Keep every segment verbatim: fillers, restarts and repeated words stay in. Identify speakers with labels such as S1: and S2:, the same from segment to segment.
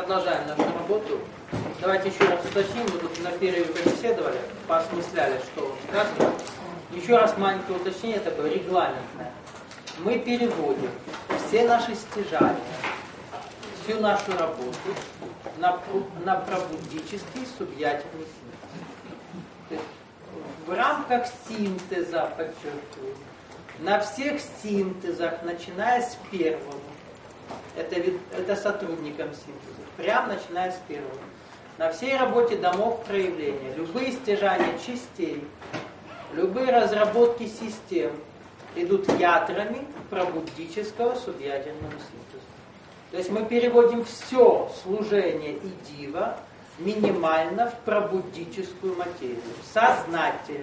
S1: продолжаем нашу работу. Давайте еще раз уточним. Мы тут на перерыве побеседовали, поосмысляли, что сказано. Еще раз маленькое уточнение, такое регламентное. Мы переводим все наши стяжания, всю нашу работу на, на пробудический субъятельный синтез. То есть в рамках синтеза, подчеркиваю, на всех синтезах, начиная с первого, это, это сотрудникам синтеза, прям начиная с первого, на всей работе домов проявления, любые стяжания частей, любые разработки систем идут ядрами пробудического субъятельного синтеза. То есть мы переводим все служение и дива минимально в пробудическую материю, сознательно.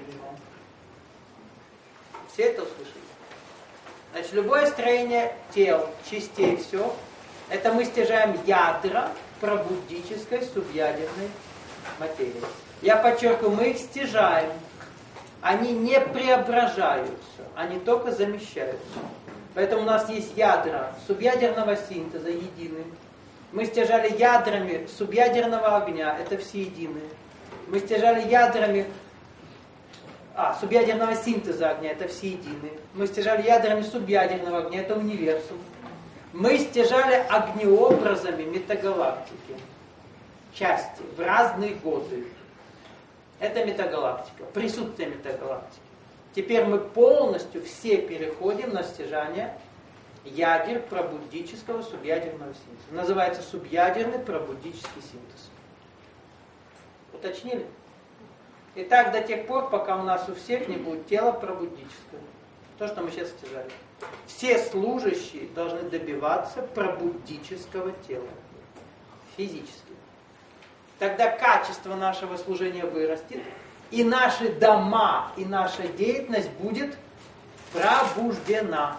S1: Все это услышали? Значит, любое строение тел, частей, все, это мы стяжаем ядра пробудической субъядерной материи. Я подчеркиваю, мы их стяжаем. Они не преображаются, они только замещаются. Поэтому у нас есть ядра субъядерного синтеза единые. Мы стяжали ядрами субъядерного огня, это все единые. Мы стяжали ядрами а, субъядерного синтеза огня, это все единые. Мы стяжали ядрами субъядерного огня, это универсум. Мы стяжали огнеобразами метагалактики, части, в разные годы. Это метагалактика, присутствие метагалактики. Теперь мы полностью все переходим на стяжание ядер пробудического субъядерного синтеза. Называется субъядерный пробудический синтез. Уточнили? И так до тех пор, пока у нас у всех не будет тела пробудического. То, что мы сейчас стяжали. Все служащие должны добиваться пробудического тела. Физически. Тогда качество нашего служения вырастет, и наши дома, и наша деятельность будет пробуждена.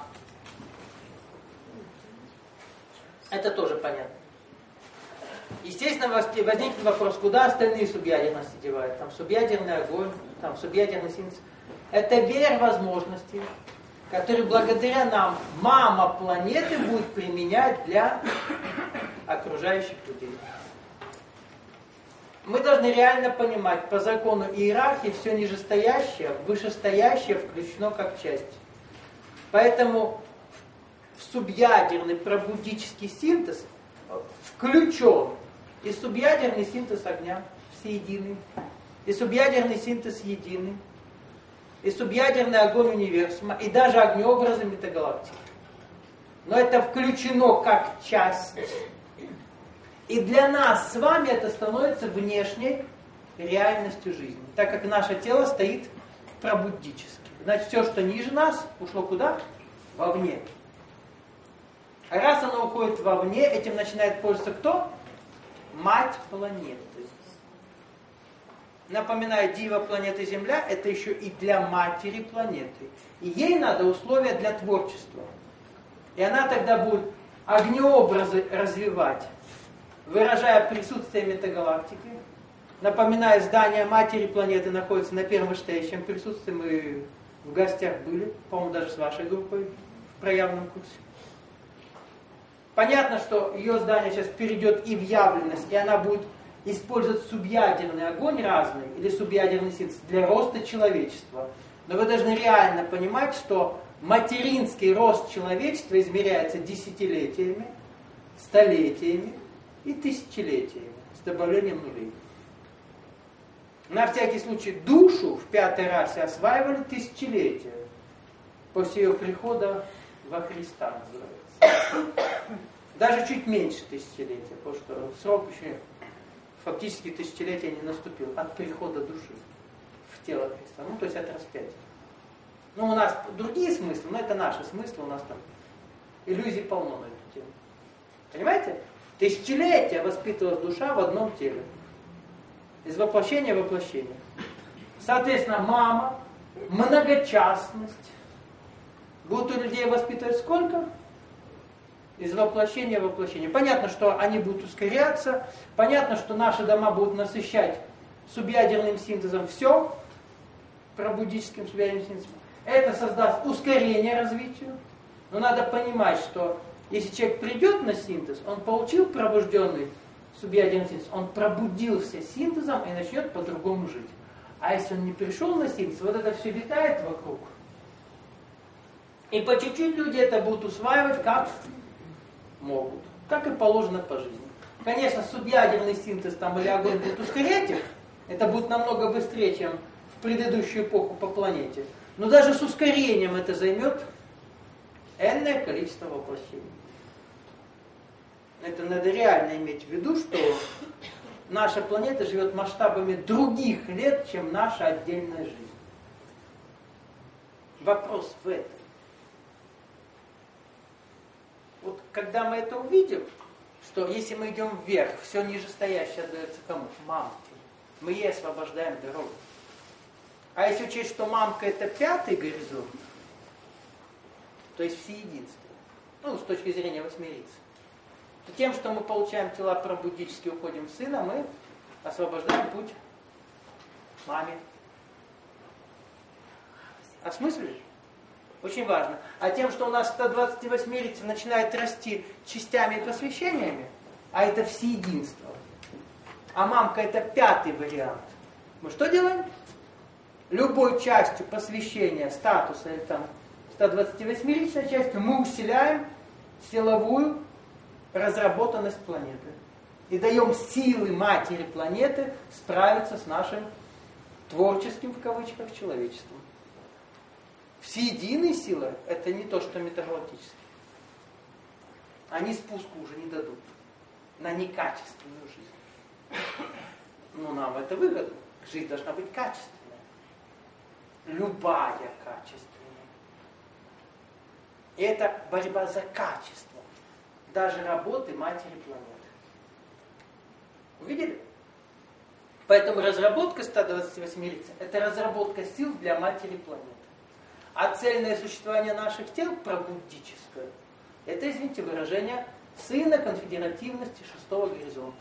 S1: Это тоже понятно. Естественно, возникнет вопрос, куда остальные субъядерности девают? Там субъядерный огонь, там субъядерный синтез. Это веер возможностей, который благодаря нам мама планеты будет применять для окружающих людей. Мы должны реально понимать, по закону иерархии все нижестоящее, вышестоящее включено как часть. Поэтому в субъядерный пробудический синтез включен и субъядерный синтез огня, все единый, и субъядерный синтез единый, и субъядерный огонь универсума, и даже огнеобразы метагалактики. Но это включено как часть. И для нас с вами это становится внешней реальностью жизни, так как наше тело стоит пробудически. Значит, все, что ниже нас, ушло куда? Вовне. А раз оно уходит вовне, этим начинает пользоваться кто? Мать планеты. Напоминаю, дива планеты Земля, это еще и для матери планеты. И ей надо условия для творчества. И она тогда будет огнеобразы развивать, выражая присутствие метагалактики. Напоминаю, здание матери планеты находится на первом вышестоящем присутствии. Мы в гостях были, по-моему, даже с вашей группой в проявленном курсе. Понятно, что ее здание сейчас перейдет и в явленность, и она будет использовать субъядерный огонь разный, или субъядерный синтез для роста человечества. Но вы должны реально понимать, что материнский рост человечества измеряется десятилетиями, столетиями и тысячелетиями, с добавлением нулей. На всякий случай душу в пятой расе осваивали тысячелетия, после ее прихода во Христа называется. Даже чуть меньше тысячелетия, потому что срок еще фактически тысячелетия не наступил от прихода души в тело Христа, ну то есть от распятия. Ну у нас другие смыслы, но это наши смыслы, у нас там иллюзий полно на эту тему. Понимаете? Тысячелетия воспитывалась душа в одном теле. Из воплощения в воплощение. Соответственно, мама, многочастность. Будут у людей воспитывать сколько? Из воплощения в воплощение. Понятно, что они будут ускоряться. Понятно, что наши дома будут насыщать субъядерным синтезом все. Пробудическим субъядерным синтезом. Это создаст ускорение развитию. Но надо понимать, что если человек придет на синтез, он получил пробужденный субъядерный синтез, он пробудился синтезом и начнет по-другому жить. А если он не пришел на синтез, вот это все витает вокруг. И по чуть-чуть люди это будут усваивать как могут. Как и положено по жизни. Конечно, субъядерный синтез там, или огонь будет ускорять их. Это будет намного быстрее, чем в предыдущую эпоху по планете. Но даже с ускорением это займет энное количество воплощений. Это надо реально иметь в виду, что наша планета живет масштабами других лет, чем наша отдельная жизнь. Вопрос в этом. Вот когда мы это увидим, что если мы идем вверх, все нижестоящее отдается кому? Мамке. Мы ей освобождаем дорогу. А если учесть, что мамка это пятый горизонт, то есть всеединство, ну, с точки зрения восьмерицы, то тем, что мы получаем тела пробудически, уходим в сына, мы освобождаем путь маме. Осмыслили? Очень важно. А тем, что у нас сто двадцать восьмерица начинает расти частями и посвящениями, а это всеединство, а мамка это пятый вариант, мы что делаем? Любой частью посвящения, статуса или там сто двадцать восьмеричной частью мы усиляем силовую разработанность планеты. И даем силы матери планеты справиться с нашим творческим, в кавычках, человечеством. Всеединые силы – это не то, что метагалактические. Они спуску уже не дадут на некачественную жизнь. Но нам это выгодно. Жизнь должна быть качественной. Любая качественная. И это борьба за качество. Даже работы матери планеты. Увидели? Поэтому разработка сто двадцать восьмерицы – это разработка сил для матери планеты. А цельное существование наших тел, пробудическое, это, извините, выражение сына конфедеративности шестого горизонта.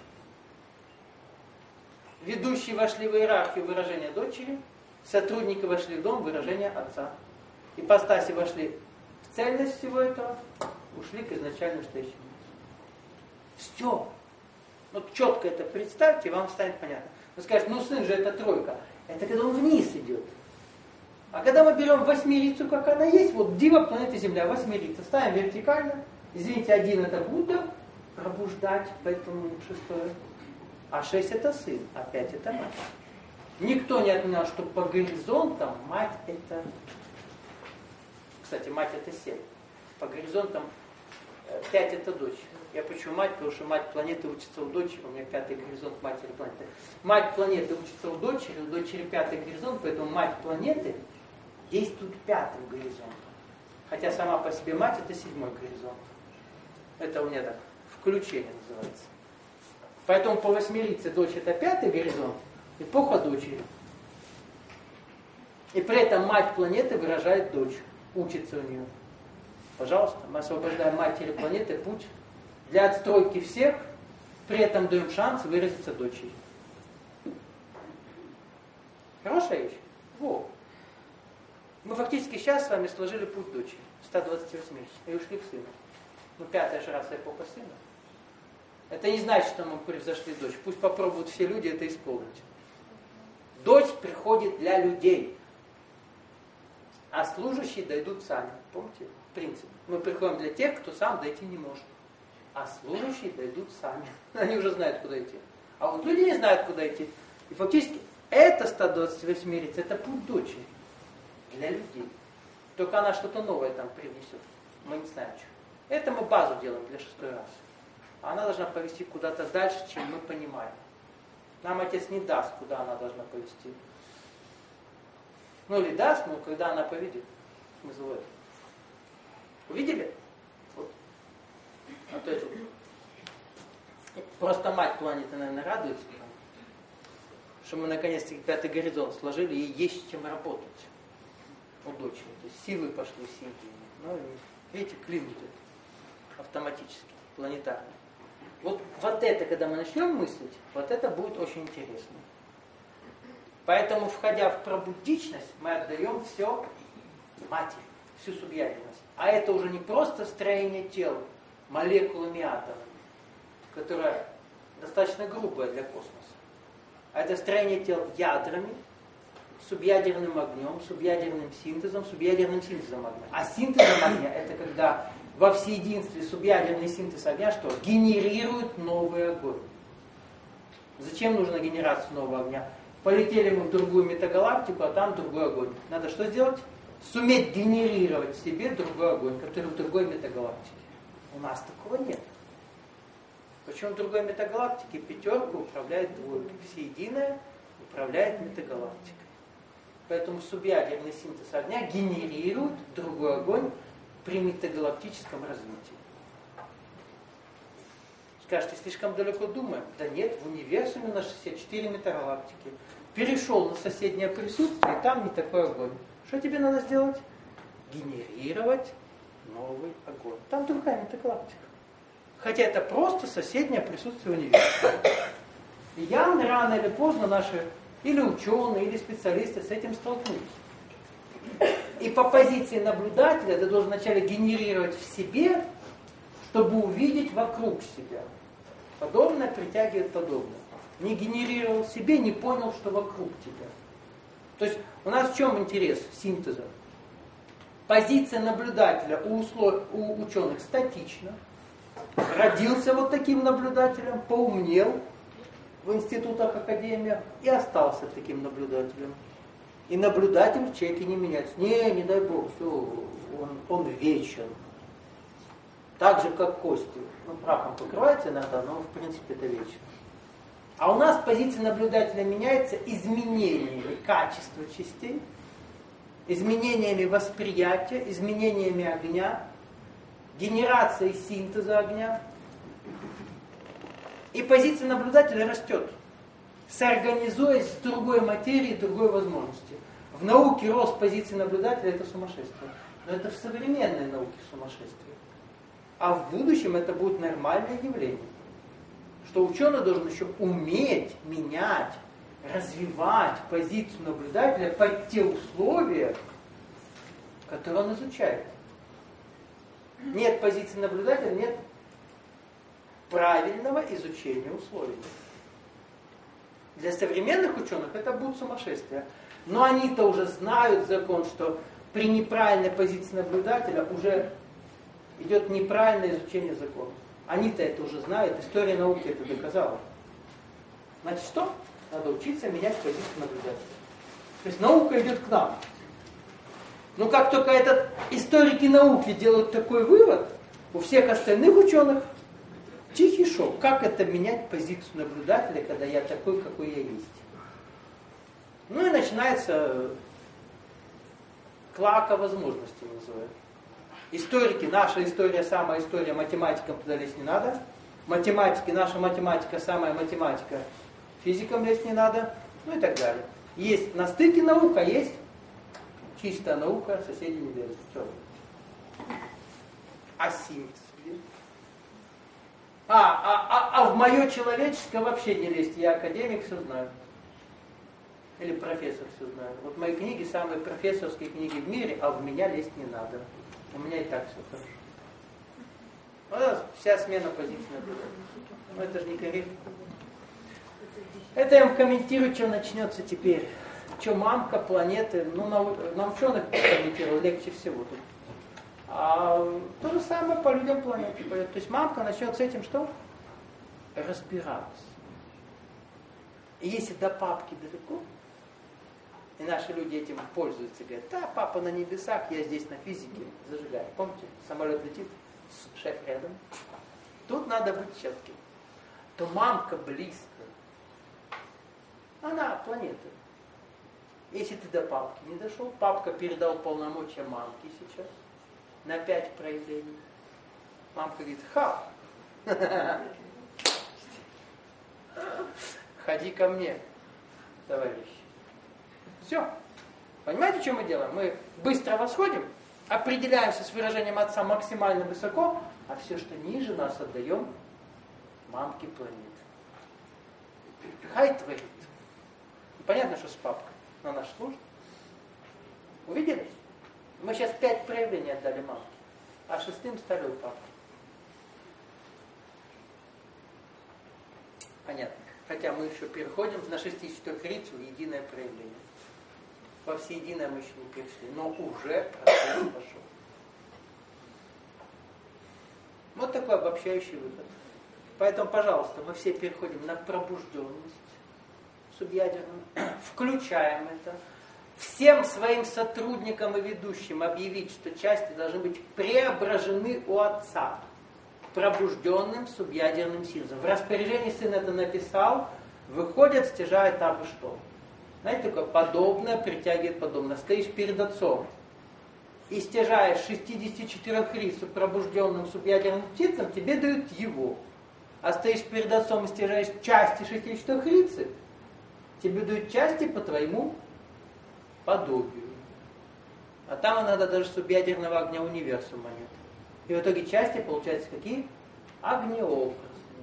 S1: Ведущие вошли в иерархию, выражения дочери, сотрудники вошли в дом, выражение отца. Ипостаси вошли в цельность всего этого, ушли к изначальному стоящему. Все. Вот четко это представьте, и вам станет понятно. Вы скажете, ну сын же это тройка. Это когда он вниз идет. А когда мы берем восьмерицу, как она есть, вот дива планеты Земля, восьмерица, ставим вертикально. Извините, один это Будда, пробуждать, поэтому шестое. А шесть это сын, а пять это мать. Никто не отменял, что по горизонтам мать это... Кстати, мать это семь. По горизонтам пять это дочь. Я почему мать? Потому что мать планеты учится у дочери, у меня пятый горизонт матери планеты. Мать планеты учится у дочери, у дочери пятый горизонт, поэтому мать планеты действует пятым горизонтом. Хотя сама по себе мать это седьмой горизонт. Это у меня так, включение называется. Поэтому по восьмерице дочь это пятый горизонт, эпоха дочери. И при этом мать планеты выражает дочь, учится у нее. Пожалуйста, мы освобождаем матери планеты путь для отстройки всех, при этом даем шанс выразиться дочери. Хорошая вещь? Во. Мы фактически сейчас с вами сложили путь дочери, сто двадцать восемь и ушли к сыну. Ну, пятая же раса эпоха сына. Это не значит, что мы превзошли дочь. Пусть попробуют все люди это исполнить. Дочь приходит для людей, а служащие дойдут сами. Помните принцип? Мы приходим для тех, кто сам дойти не может. А служащие дойдут сами. Они уже знают, куда идти. А вот люди не знают, куда идти. И фактически это сто двадцать восьмерица, это путь дочери для людей. Только она что-то новое там привнесет. Мы не знаем, что. Это мы базу делаем для шестой расы. А она должна повести куда-то дальше, чем мы понимаем. Нам Отец не даст, куда она должна повести. Ну или даст, но когда она поведет. Смысл в этом. Увидели? Вот. А то это... Просто мать планеты, наверное, радуется, что мы наконец-таки пятый горизонт сложили, и есть с чем работать у дочери. То есть силы пошли сильные. Ну, видите, клинит это автоматически, планетарно. Вот, вот это, когда мы начнем мыслить, вот это будет очень интересно. Поэтому, входя в пробудичность, мы отдаем все матери, всю субъядерность. А это уже не просто строение тела молекулами атомами, которое достаточно грубое для космоса. А это строение тел ядрами, субъядерным огнем, субъядерным синтезом, субъядерным синтезом огня. А синтезом огня это когда во всеединстве субъядерный синтез огня что? Генерирует новый огонь. Зачем нужна генерация нового огня? Полетели мы в другую метагалактику, а там другой огонь. Надо что сделать? Суметь генерировать в себе другой огонь, который в другой метагалактике. У нас такого нет. Причем в другой метагалактике пятерку управляет двойка. Всеединая управляет метагалактикой. Поэтому субъядерный синтез огня генерирует другой огонь при метагалактическом развитии. Скажете, слишком далеко думаем? Да нет, в универсуме у нас шестьдесят четыре метагалактики. Перешел на соседнее присутствие, и там не такой огонь. Что тебе надо сделать? Генерировать новый огонь. Там другая метагалактика. Хотя это просто соседнее присутствие универсума. И явно, рано или поздно наши или ученые, или специалисты с этим столкнулись. И по позиции наблюдателя ты должен вначале генерировать в себе, чтобы увидеть вокруг себя. Подобное притягивает подобное. Не генерировал в себе, не понял, что вокруг тебя. То есть у нас в чем интерес синтеза? Позиция наблюдателя у, услов... у ученых статична. Родился вот таким наблюдателем, поумнел в институтах, академиях и остался таким наблюдателем. И наблюдатель в человеке не меняется. Не, не дай Бог, все, он, он вечен. Так же, как кости. Ну, прахом покрывается иногда, но в принципе это вечно. А у нас позиция наблюдателя меняется изменениями качества частей, изменениями восприятия, изменениями огня, генерацией синтеза огня. И позиция наблюдателя растет, соорганизуясь с другой материей, другой возможностью. В науке рост позиции наблюдателя – это сумасшествие. Но это в современной науке сумасшествие. А в будущем это будет нормальное явление. Что ученый должен еще уметь менять, развивать позицию наблюдателя под те условия, которые он изучает. Нет позиции наблюдателя, нет правильного изучения условий. Для современных ученых это будет сумасшествие. Но они-то уже знают закон, что при неправильной позиции наблюдателя уже идет неправильное изучение закона. Они-то это уже знают, история науки это доказала. Значит, что? Надо учиться менять позицию наблюдателя. То есть наука идет к нам. Но как только этот историки науки делают такой вывод, у всех остальных ученых тихий шок. Как это менять позицию наблюдателя, когда я такой, какой я есть? Ну и начинается клака возможностей, называют. Историки, наша история, самая история, математикам туда лезть не надо. Математики, наша математика, самая математика, физикам лезть не надо. Ну и так далее. Есть на стыке наука, есть чистая наука, соседи не лезут. Все. А синтез? А, а, а, а в мое человеческое вообще не лезть. Я академик, все знаю. Или профессор, все знаю. Вот мои книги самые профессорские книги в мире, а в меня лезть не надо. У меня и так все хорошо. Вот вся смена позиции наблюдателя. Но это же не корректно. Это я вам комментирую, что начнется теперь. Что мамка, планеты. Ну, на, на ученых комментирую легче всего тут. А то же самое по людям планеты. То есть мамка начнет с этим что? Разбираться. И если до папки далеко, и наши люди этим пользуются, говорят, да, папа на небесах, я здесь на физике зажигаю. Помните, самолет летит, шеф рядом. Тут надо быть четким. То мамка близко. Она планета. Если ты до папки не дошел, папка передал полномочия мамке сейчас на пять проявлений. Мамка говорит, ха, ходи ко мне, товарищ. Все. Понимаете, что мы делаем? Мы быстро восходим, определяемся с выражением отца максимально высоко, а все, что ниже нас, отдаем мамке планеты. Хай творит. Понятно, что с папкой на нашу службу. Увидели? Мы сейчас пять проявлений отдали мамке, а шестым стали у папы. Понятно. Хотя мы еще переходим на шестидесятичетырёхрицу единое проявление. Во всеединое мы еще не перешли, но уже процесс пошел. Вот такой обобщающий вывод. Поэтому, пожалуйста, мы все переходим на пробужденность субъядерную, включаем это. Всем своим сотрудникам и ведущим объявить, что части должны быть преображены у Отца пробужденным субъядерным синтезом. В распоряжении сын это написал, выходят, стяжают абы что. Знаете, такое подобное притягивает подобное. Стоишь перед Отцом и стяжаешь шестидесятичетырёхрицу пробужденным субъядерным птицам, тебе дают его. А стоишь перед Отцом и стяжаешь части шестидесятичетырёхрицы, тебе дают части по твоему подобию. А там иногда даже субъядерного огня универсума нет. И в итоге части получаются какие? Огнеобразные.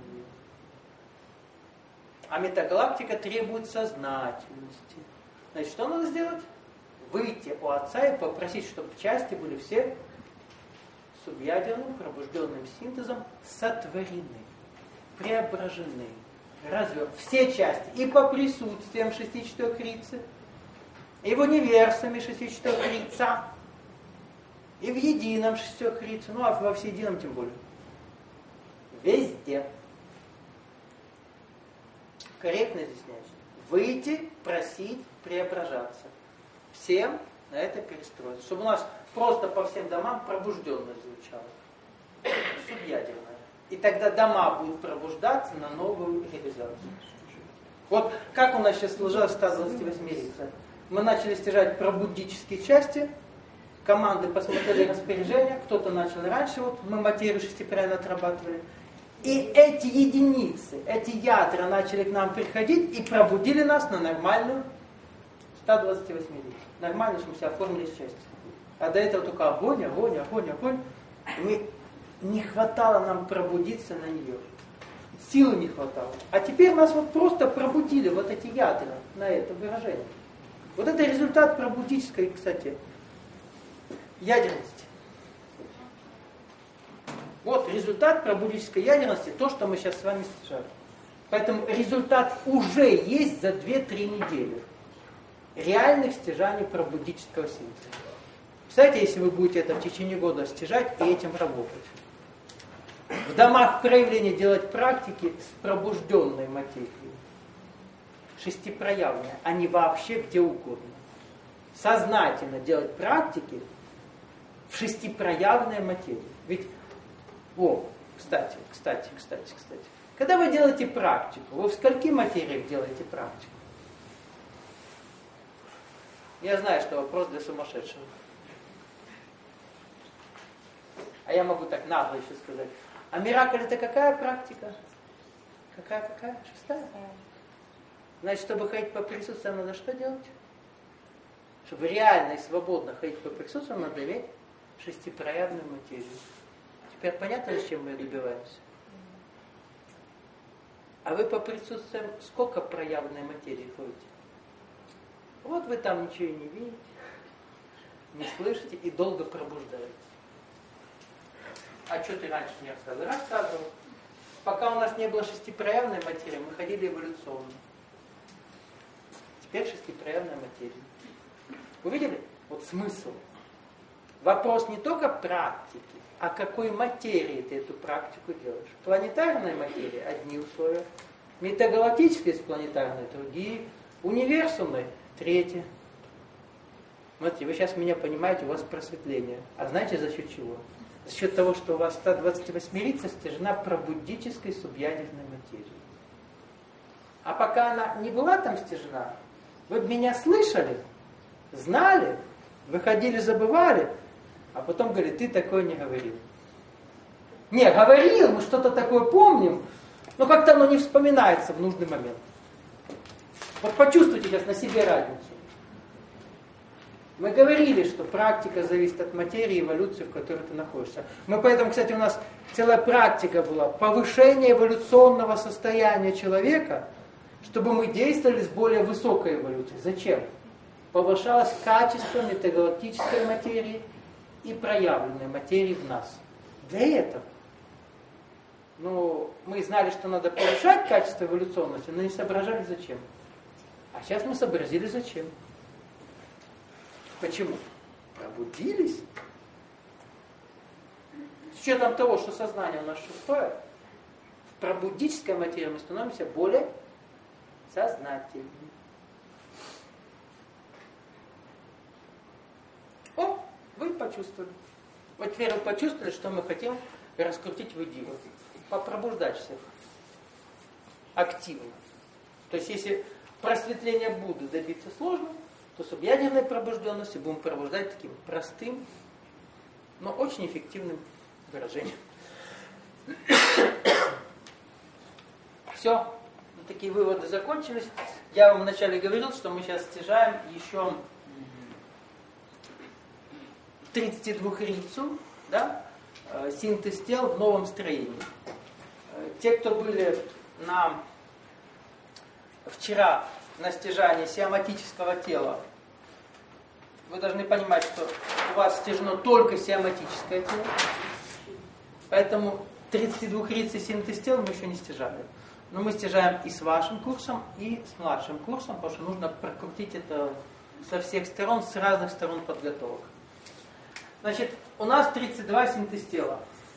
S1: А метагалактика требует сознательности. Значит, что надо сделать? Выйти у Отца и попросить, чтобы части были все субъядерным пробужденным синтезом сотворены, преображены, развернуты. Все части и по присутствиям шестидесятичетырёхрицы, и в универсуме шестидесятичетырёхрица, и в едином шестидесятичетырёхрице, ну а во всеедином тем более. Везде. Корректно изъясняешь. Выйти, просить, преображаться. Всем на это перестроиться. Чтобы у нас просто по всем домам пробужденность звучала. Субъядерная. И тогда дома будут пробуждаться на новую реализацию. Вот как у нас сейчас сложилась ста двадцативосьмерица. Мы начали стяжать пробудические части, команды посмотрели распоряжения, кто-то начал раньше, вот мы материю шестипрямно отрабатывали. И эти единицы, эти ядра начали к нам приходить и пробудили нас на нормальную ста двадцативосьмерицу. Нормально, что мы себя оформили с части. А до этого только огонь, огонь, огонь, огонь. Мы, не хватало нам пробудиться на нее. Силы не хватало. А теперь нас вот просто пробудили вот эти ядра на это выражение. Вот это результат пробудической, кстати, ядерности. Вот результат пробудической ядерности, то, что мы сейчас с вами стяжали. Поэтому результат уже есть за две-три недели реальных стяжаний пробудического синтеза. Представляете, если вы будете это в течение года стяжать и этим работать. В домах проявления делать практики с пробужденной материей. Шестипроявленной, а не вообще где угодно. Сознательно делать практики в шестипроявленной материи. Ведь, о, кстати, кстати, кстати, кстати. Когда вы делаете практику, вы в скольких материях делаете практику? Я знаю, что вопрос для сумасшедшего. А я могу так нагло еще сказать. А миракль это какая практика? Какая, какая? Шестая? Значит, чтобы ходить по присутствиям, надо что делать? Чтобы реально и свободно ходить по присутствиям, надо иметь шестипроявленную материю. Теперь понятно, зачем мы добиваемся? А вы по присутствиям сколько проявленной материи ходите? Вот вы там ничего и не видите, не слышите и долго пробуждаетесь. А что ты раньше не рассказывал? Рассказывал. Пока у нас не было шестипроявленной материи, мы ходили эволюционно. Теперь шестипроявленная материя. Вы видели? Вот смысл. Вопрос не только практики, а какой материи ты эту практику делаешь. Планетарная материя – одни условия. Метагалактические с планетарной – другие. Универсумной – третьи. Смотрите, вы сейчас меня понимаете, у вас просветление. А знаете за счет чего? За счет того, что у вас ста двадцативосьмерица стяжена пробудической субъядерной материей. А пока она не была там стяжена, вы бы меня слышали, знали, выходили, забывали, а потом говорили, ты такое не говорил. Не, говорил, мы что-то такое помним, но как-то оно не вспоминается в нужный момент. Вот почувствуйте сейчас на себе разницу. Мы говорили, что практика зависит от материи и эволюции, в которой ты находишься. Мы поэтому, кстати, у нас целая практика была повышение эволюционного состояния человека, чтобы мы действовали с более высокой эволюцией. Зачем? Повышалось качество метагалактической материи и проявленной материи в нас. Для этого. Ну, мы знали, что надо повышать качество эволюционности, но не соображали зачем. А сейчас мы сообразили зачем. Почему? Пробудились. С учетом того, что сознание у нас шестое, в пробудической материи мы становимся более сознательными. О, вы почувствовали. Вот теперь вы почувствовали, что мы хотим раскрутить в идею. Попробуждать всех. Активно. То есть, если просветление Будды добиться сложно, то субъядерной пробужденности будем пробуждать таким простым, но очень эффективным выражением. Все. Такие выводы закончились. Я вам вначале говорил, что мы сейчас стяжаем еще тридцатидвухрицу, да, синтез тел в новом строении. Те, кто были на, вчера на стяжании сиаматического тела, вы должны понимать, что у вас стяжено только сиаматическое тело, поэтому тридцатидвухрицый синтез тел мы еще не стяжали. Но мы стяжаем и с вашим курсом, и с младшим курсом, потому что нужно прокрутить это со всех сторон, с разных сторон подготовок. Значит, у нас тридцать два синтез тела.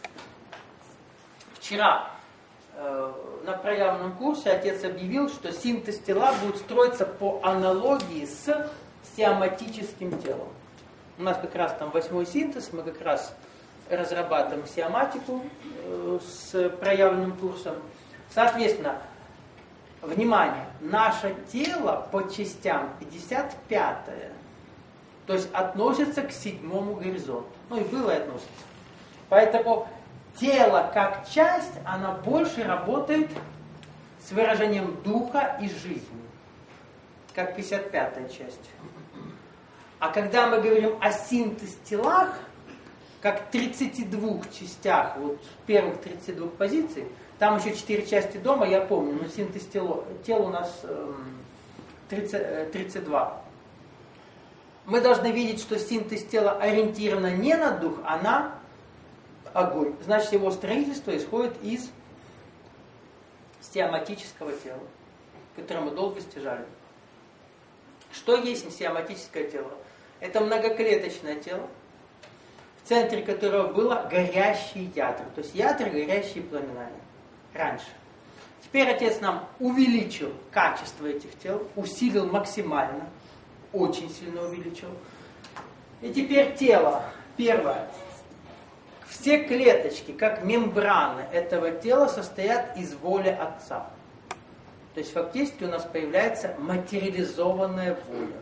S1: Вчера э, на проявленном курсе отец объявил, что синтез тела будет строиться по аналогии с сиаматическим телом. У нас как раз там восьмой синтез, мы как раз разрабатываем сиаматику э, с проявленным курсом. Соответственно, внимание, наше тело по частям пятьдесят пятое. То есть относится к седьмому горизонту. Ну и было и относится. Поэтому тело как часть, она больше работает с выражением духа и жизни. Как пятьдесят пятая часть. А когда мы говорим о синтез телах, как тридцати двух частях, вот первых тридцати двух позиций, там еще четыре части дома, я помню, но синтез тела, тела у нас эм, тридцать, тридцать два. Мы должны видеть, что синтез тела ориентирован не на дух, а на огонь. Значит, его строительство исходит из сиаматического тела, которое мы долго стяжали. Что есть сиаматическое тело? Это многоклеточное тело, в центре которого было горящие ядра. То есть ядра горящие пламенами. Раньше. Теперь отец нам увеличил качество этих тел, усилил максимально. Очень сильно увеличил. И теперь тело. Первое. Все клеточки, как мембраны этого тела, состоят из воли Отца. То есть фактически у нас появляется материализованная воля.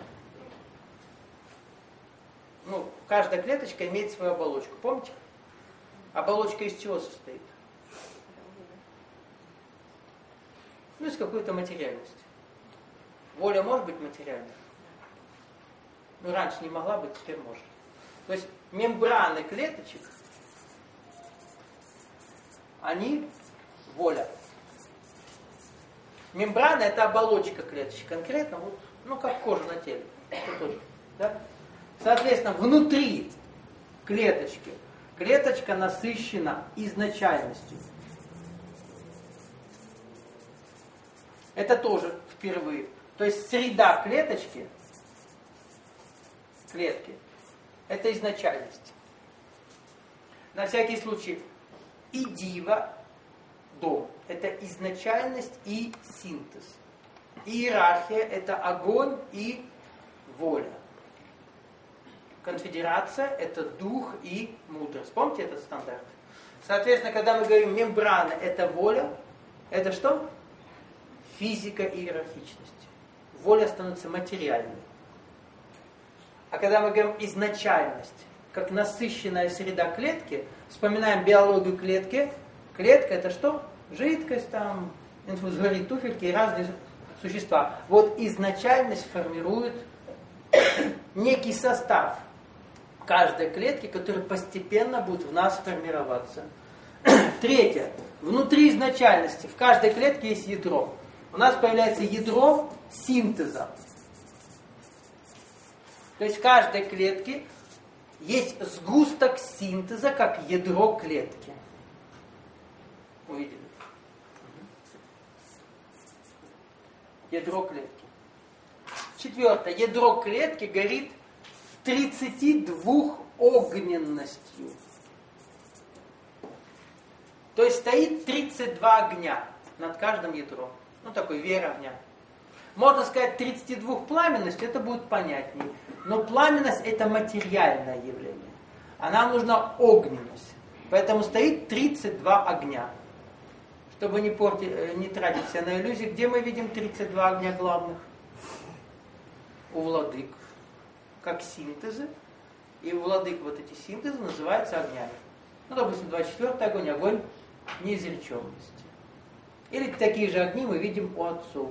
S1: Ну, каждая клеточка имеет свою оболочку. Помните? Оболочка из чего состоит? Ну, из какой-то материальности. Воля может быть материальной? Ну, раньше не могла быть, теперь может. То есть мембраны клеточек, они воля. Мембрана — это оболочка клеточек. Конкретно, вот, ну, как кожа на теле. Да? Соответственно, внутри клеточки клеточка насыщена изначальностью. Это тоже впервые. То есть среда клеточки, клетки, это изначальность. На всякий случай, и дива, дом, это изначальность и синтез. Иерархия — это огонь и воля. Конфедерация — это дух и мудрость. Помните этот стандарт? Соответственно, когда мы говорим мембрана — это воля, это что? Физика и иерархичность. Воля становится материальной. А когда мы говорим изначальность, как насыщенная среда клетки, вспоминаем биологию клетки, клетка — это что? Жидкость, там, инфузории, туфельки и разные существа. Вот изначальность формирует некий состав каждой клетки, который постепенно будет в нас формироваться. Третье. Внутри изначальности в каждой клетке есть ядро. У нас появляется ядро синтеза. То есть в каждой клетке есть сгусток синтеза, как ядро клетки. Увидели? Ядро клетки. Четвертое. Ядро клетки горит тридцать два огненностью. То есть стоит тридцать два огня над каждым ядром. Ну, такой веер огня. Можно сказать тридцать два пламенностью, это будет понятнее. Но пламенность это материальное явление. А нам нужна огненность. Поэтому стоит тридцать два огня. Чтобы не, портить, не тратить себя на иллюзии, где мы видим тридцать два огня главных? У владык. Как синтезы. И у владык вот эти синтезы называются огнями. Ну, допустим, двадцать четвёртый огонь, огонь неизреченности. Или такие же огни мы видим у отцов.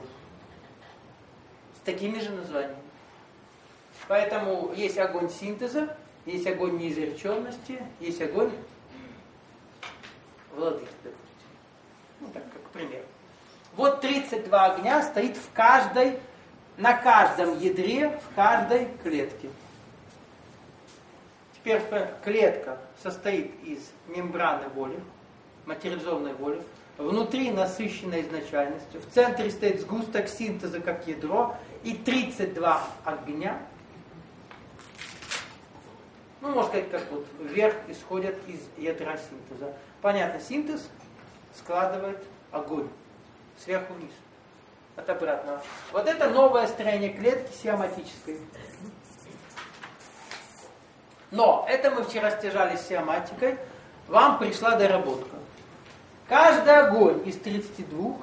S1: С такими же названиями. Поэтому есть огонь синтеза, есть огонь неизреченности, есть огонь владык, допустим. Ну, так, как пример. Вот тридцать два огня стоит в каждой, на каждом ядре, в каждой клетке. Теперь клетка состоит из мембраны воли, материализованной воли, внутри насыщенной изначальностью, в центре стоит сгусток синтеза как ядро и тридцать два огня. Ну, можно сказать, как вот вверх исходят из ядра синтеза. Понятно, синтез складывает огонь сверху вниз, от обратного. Вот это новое строение клетки сиаматической. Но это мы вчера стяжали с сиаматикой. Вам пришла доработка. Каждый огонь из тридцати двух,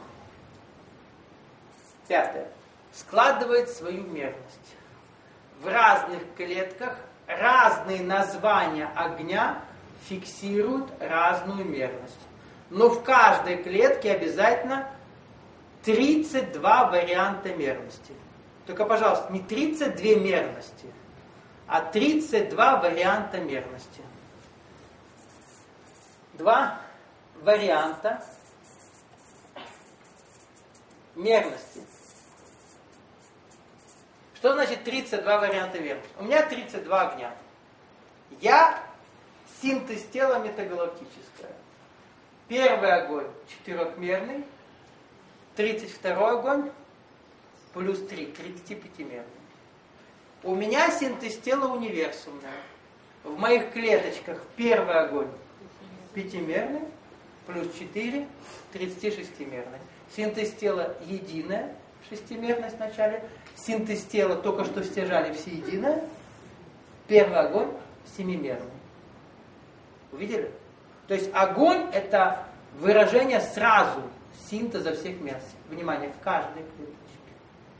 S1: пятое, складывает свою мерность. В разных клетках разные названия огня фиксируют разную мерность. Но в каждой клетке обязательно тридцать два варианта мерности. Только, пожалуйста, не тридцать две мерности, а тридцать два варианта мерности. Два варианта мерности. Что значит тридцать два варианта мерности? У меня тридцать два огня. Я синтез тела метагалактическое. Первый огонь четырехмерный, тридцать второй огонь плюс три, тридцатипятимерный. У меня синтез тела универсумное. В моих клеточках первый огонь пятимерный, плюс четыре, тридцатишестимерный. Синтез тела единое, шестимерность в начале. Синтез тела только что стяжали все единое. Первый огонь семимерный. Увидели? То есть огонь это выражение сразу синтеза всех мерностей. Внимание, в каждой клеточке.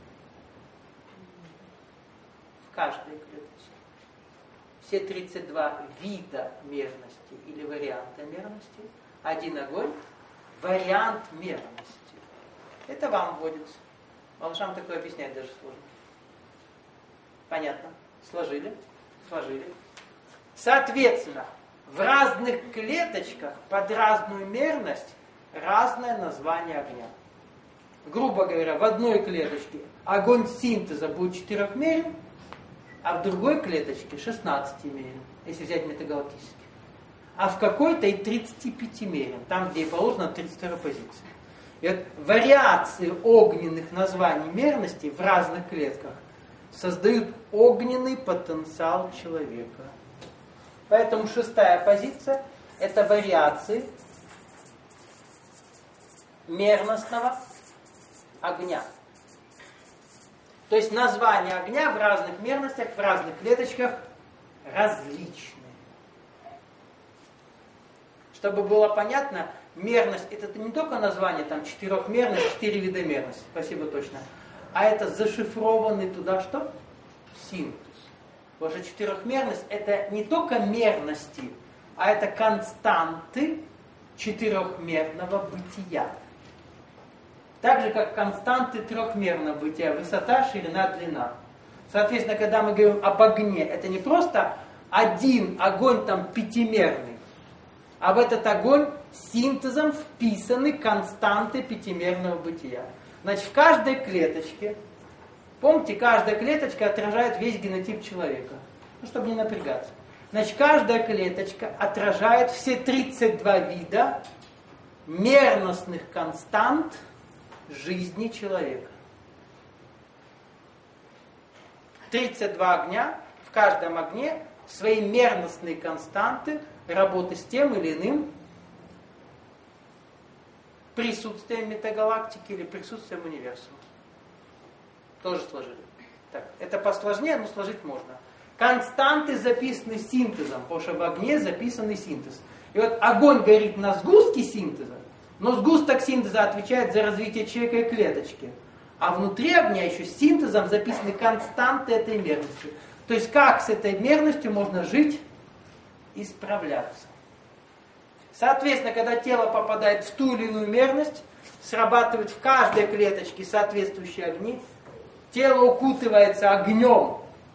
S1: В каждой клеточке. Все тридцать два вида мерности или варианта мерности. Один огонь, вариант мерности. Это вам вводится. Малышам такое объяснять даже сложно. Понятно? Сложили? Сложили. Соответственно, в разных клеточках под разную мерность разное название огня. Грубо говоря, в одной клеточке огонь синтеза будет четырехмерен, а в другой клеточке шестнадцатимерен, если взять метагалактический. А в какой-то и тридцатипятимерен, там, где и положено тридцать второй позиции. И вот вариации огненных названий мерностей в разных клетках создают огненный потенциал человека. Поэтому шестая позиция – это вариации мерностного огня. То есть названия огня в разных мерностях, в разных клеточках различны. Чтобы было понятно, мерность – это не только название, там, четырехмерность, четыре вида мерности, спасибо точно, а это зашифрованный туда что? Синтез. Потому что четырехмерность – это не только мерности, а это константы четырехмерного бытия. Так же, как константы трехмерного бытия, высота, ширина, длина. Соответственно, когда мы говорим об огне, это не просто один огонь там пятимерный, а в этот огонь синтезом вписаны константы пятимерного бытия. Значит, в каждой клеточке, помните, каждая клеточка отражает весь генотип человека. Ну, чтобы не напрягаться. Значит, каждая клеточка отражает все тридцать два вида мерностных констант жизни человека. тридцать два огня, в каждом огне свои мерностные константы работы с тем или иным присутствием метагалактики или присутствием универсума. Тоже сложили. Так, это посложнее, но сложить можно. Константы записаны синтезом, потому что в огне записанный синтез. И вот огонь горит на сгустке синтеза, но сгусток синтеза отвечает за развитие человека и клеточки. А внутри огня еще синтезом записаны константы этой мерности. То есть как с этой мерностью можно жить и справляться. Соответственно, когда тело попадает в ту или иную мерность, срабатывают в каждой клеточке соответствующие огни, тело укутывается огнем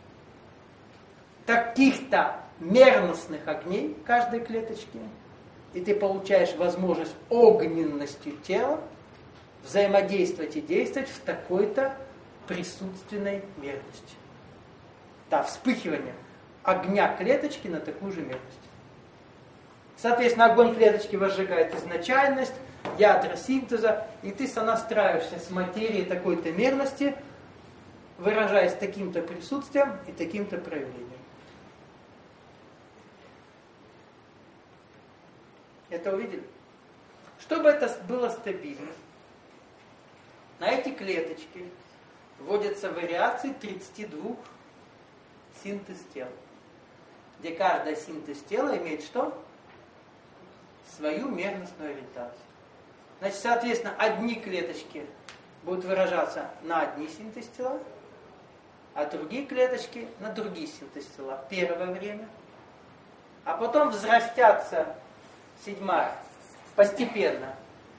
S1: таких-то мерностных огней каждой клеточки, и ты получаешь возможность огненностью тела взаимодействовать и действовать в такой-то присутственной мерности. Да, вспыхивание огня клеточки на такую же мерность. Соответственно, огонь клеточки возжигает изначальность, ядра синтеза, и ты сонастраиваешься с материей такой-то мерности, выражаясь таким-то присутствием и таким-то проявлением. Это увидели? Чтобы это было стабильно, на эти клеточки вводятся вариации тридцати двух синтез тел, где каждая синтез тела имеет что? Свою мерностную ориентацию. Значит, соответственно, одни клеточки будут выражаться на одни синтез тела, а другие клеточки на другие синтез тела первое время, а потом взрастятся седьмая постепенно.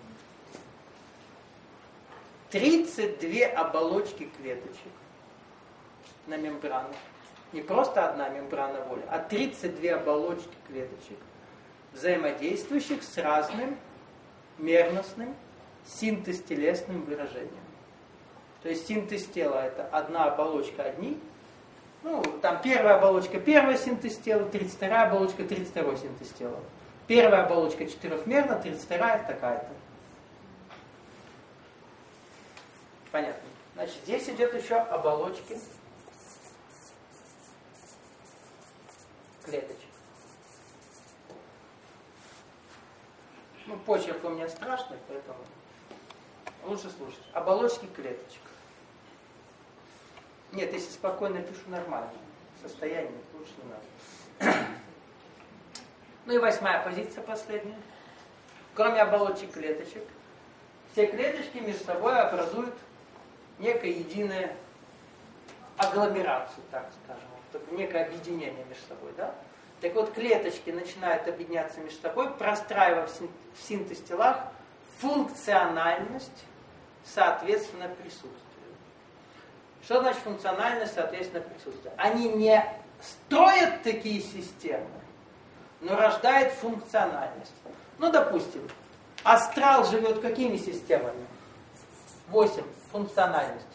S1: тридцать две оболочки клеточек на мембранах. Не просто одна мембрана воли, а тридцать две оболочки клеточек, взаимодействующих с разным мерностным синтез-телесным выражением. То есть синтез тела – это одна оболочка одни, ну, там первая оболочка – первая синтез тела, тридцать вторая оболочка – тридцать второй синтез тела. Первая оболочка четырехмерна, тридцать вторая такая-то. Понятно. Значит, здесь идет еще оболочки клеточек. Ну, почерк у меня страшный, поэтому лучше слушать. Оболочки клеточек. Нет, если спокойно пишу, нормально. Состояние лучше не надо. Ну и восьмая позиция, последняя. Кроме оболочек клеточек, все клеточки между собой образуют некое единое агломерацию, так скажем, некое объединение между собой, да? Так вот, клеточки начинают объединяться между собой, простраивая в синтез телах функциональность, соответственно, присутствию. Что значит функциональность, соответственно, присутствию? Они не строят такие системы, но рождают функциональность. Ну, допустим, астрал живет какими системами? Восемь. Функциональность.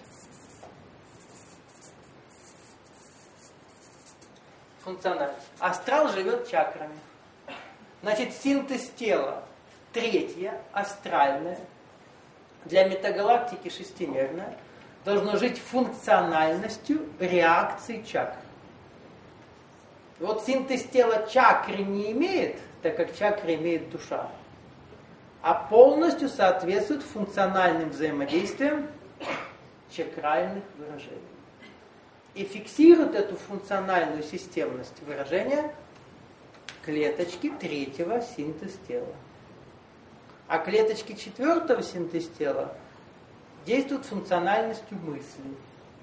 S1: Функциональность. Астрал живет чакрами. Значит, синтез тела третье, астральное, для метагалактики шестимерное, должно жить функциональностью реакции чакр. Вот синтез тела чакры не имеет, так как чакра имеет душа, а полностью соответствует функциональным взаимодействиям чакральных выражений. И фиксирует эту функциональную системность выражения клеточки третьего синтез тела. А клеточки четвертого синтез тела действуют функциональностью мысли.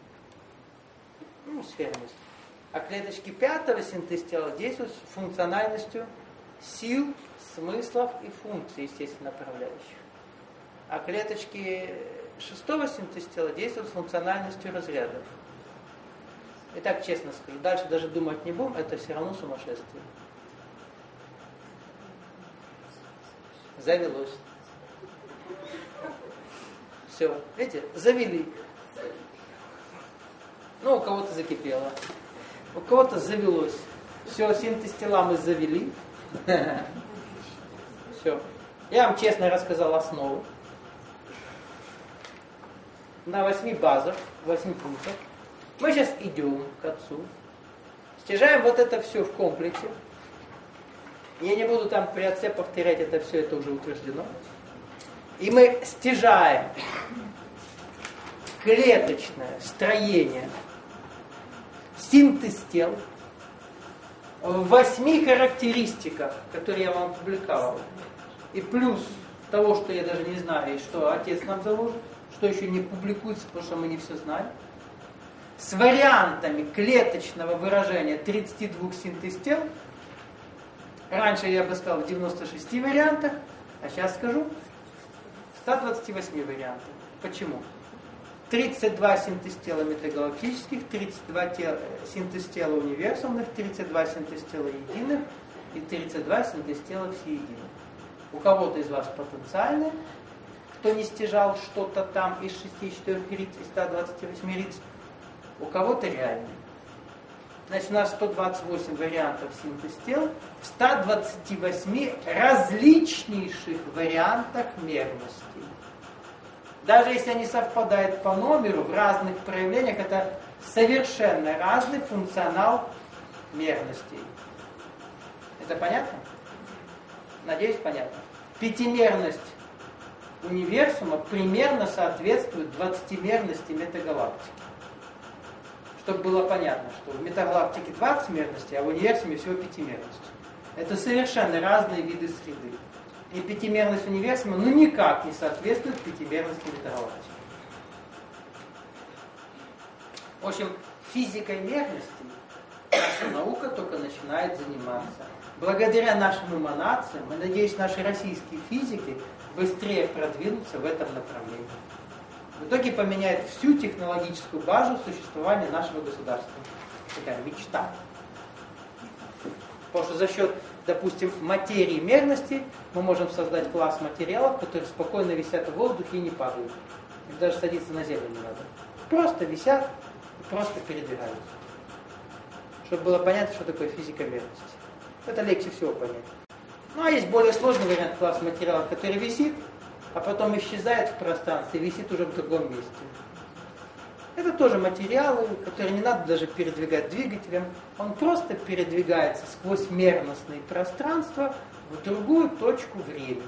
S1: Ну, сфера мысли. А клеточки пятого синтез тела действуют функциональностью сил, смыслов и функций, естественно, направляющих. А клеточки шестого синтез тела действуют функциональностью разрядов. И так честно скажу, дальше даже думать не будем, это все равно сумасшествие. Завелось. Все, видите, завели. Ну, у кого-то закипело, у кого-то завелось. Все, синтез тела мы завели. Все. Я вам честно рассказал основы. На восьми базах, восьми пунктах. Мы сейчас идем к Отцу. Стяжаем вот это все в комплексе. Я не буду там при Отце повторять это все, это уже утверждено. И мы стяжаем клеточное строение, синтез тел в восьми характеристиках, которые я вам опубликовал. И плюс того, что я даже не знаю, и что Отец нам заложит, что еще не публикуется, потому что мы не все знаем. С вариантами клеточного выражения тридцати двух синтез тел. Раньше я бы сказал в девяноста шести вариантах, а сейчас скажу в ста двадцати восьми вариантах. Почему? тридцать два синтез тела метагалактических, тридцать два тела, синтез тела универсумных, тридцать два синтез тела единых и тридцать два синтез тела всеединых. У кого-то из вас потенциальные, кто не стяжал что-то там из шестидесяти четырёх риц и ста двадцати восьми риц, у кого-то реальные. Значит, у нас сто двадцать восемь вариантов синтез тел в ста двадцати восьми различнейших вариантах мерности. Даже если они совпадают по номеру, в разных проявлениях, это совершенно разный функционал мерностей. Это понятно? Надеюсь, понятно. Пятимерность универсума примерно соответствует двадцатимерности метагалактики. Чтобы было понятно, что в метагалактике двадцать мерностей, а в универсуме всего пятимерность. Это совершенно разные виды среды. И пятимерность универсума ну никак не соответствует пятимерности метагалактики. В общем, физикой мерности наша наука только начинает заниматься. Благодаря нашим эманациям, и, надеюсь, наши российские физики быстрее продвинутся в этом направлении. В итоге поменяет всю технологическую базу существования нашего государства. Такая мечта. Потому что за счет, допустим, материи мерности мы можем создать класс материалов, которые спокойно висят в воздухе и не падают. Их даже садиться на землю не надо. Просто висят и просто передвигаются. Чтобы было понятно, что такое физика мерности. Это легче всего понять. Ну а есть более сложный вариант класса материалов, который висит, а потом исчезает в пространстве и висит уже в другом месте. Это тоже материалы, которые не надо даже передвигать двигателем. Он просто передвигается сквозь мерностные пространства в другую точку времени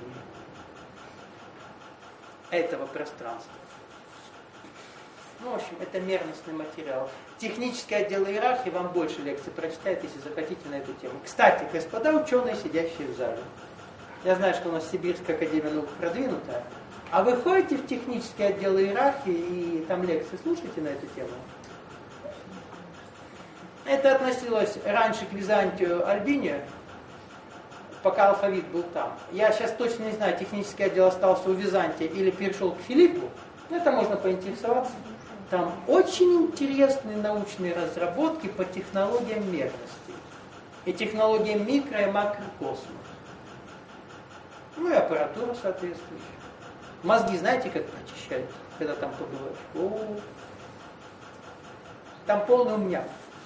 S1: этого пространства. Ну, в общем, это мерностный материал. Технический отдел иерархии вам больше лекций прочитает, если захотите, на эту тему. Кстати, господа ученые, сидящие в зале. Я знаю, что у нас Сибирская академия наук продвинутая. А вы ходите в технический отдел иерархии и там лекции слушаете на эту тему? Это относилось раньше к Византию Альбине, пока алфавит был там. Я сейчас точно не знаю, технический отдел остался у Византия или перешел к Филиппу. Но это можно поинтересоваться. Там очень интересные научные разработки по технологиям мерности. И технологиям микро- и макрокосма. Ну и аппаратура соответствующая. Мозги знаете, как прочищают, когда там побываешь? О-о-о. Там полный умняк.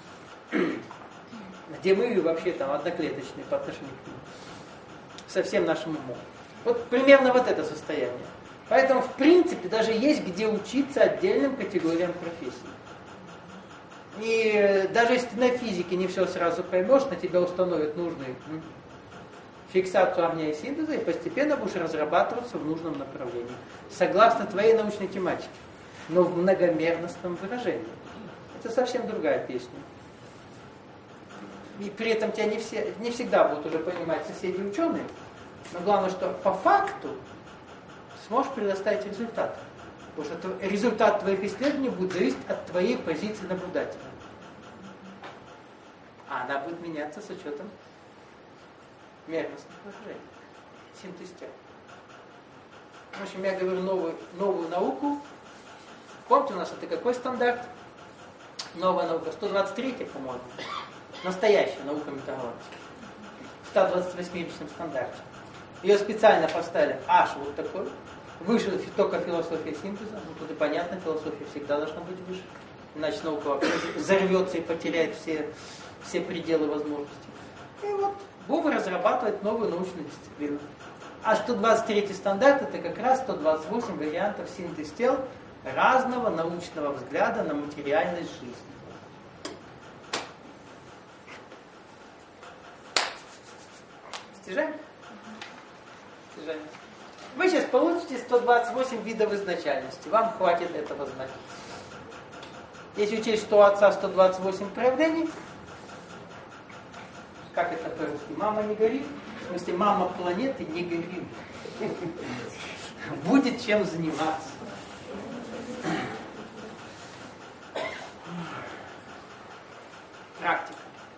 S1: Где мы вообще там одноклеточные по отношению к ним. Со всем нашим умом. Вот примерно вот это состояние. Поэтому, в принципе, даже есть где учиться отдельным категориям профессий. И даже если ты на физике не все сразу поймешь, на тебя установят нужную фиксацию огня и синтеза, и постепенно будешь разрабатываться в нужном направлении. Согласно твоей научной тематике. Но в многомерностном выражении. Это совсем другая песня. И при этом тебя не, все, не всегда будут уже понимать соседи ученые. Но главное, что по факту сможешь предоставить результат. Потому что результат твоих исследований будет зависеть от твоей позиции наблюдателя. А она будет меняться с учетом мерностных выражений. Синтез тел. В общем, я говорю новую, новую науку. Помните, у нас это какой стандарт? Новая наука. сто двадцать третий, по-моему. Настоящая наука метагалактики. В ста двадцати восьмиричном стандарте. Ее специально поставили аж вот такой. Выше только философия синтеза. Ну, тут и понятно, философия всегда должна быть выше. Иначе наука вообще взорвется и потеряет все, все пределы возможностей. И вот Боба разрабатывает новую научную дисциплину. А сто двадцать третий стандарт это как раз сто двадцать восемь вариантов синтез тел разного научного взгляда на материальность жизни. Стяжаем? Стяжаем. Вы сейчас получите сто двадцать восемь видов изначальности. Вам хватит этого знать. Если учесть, что у Отца сто двадцать восемь проявлений, как это по-русски? Мама не горит? В смысле, мама планеты не горит. Будет чем заниматься. Практика.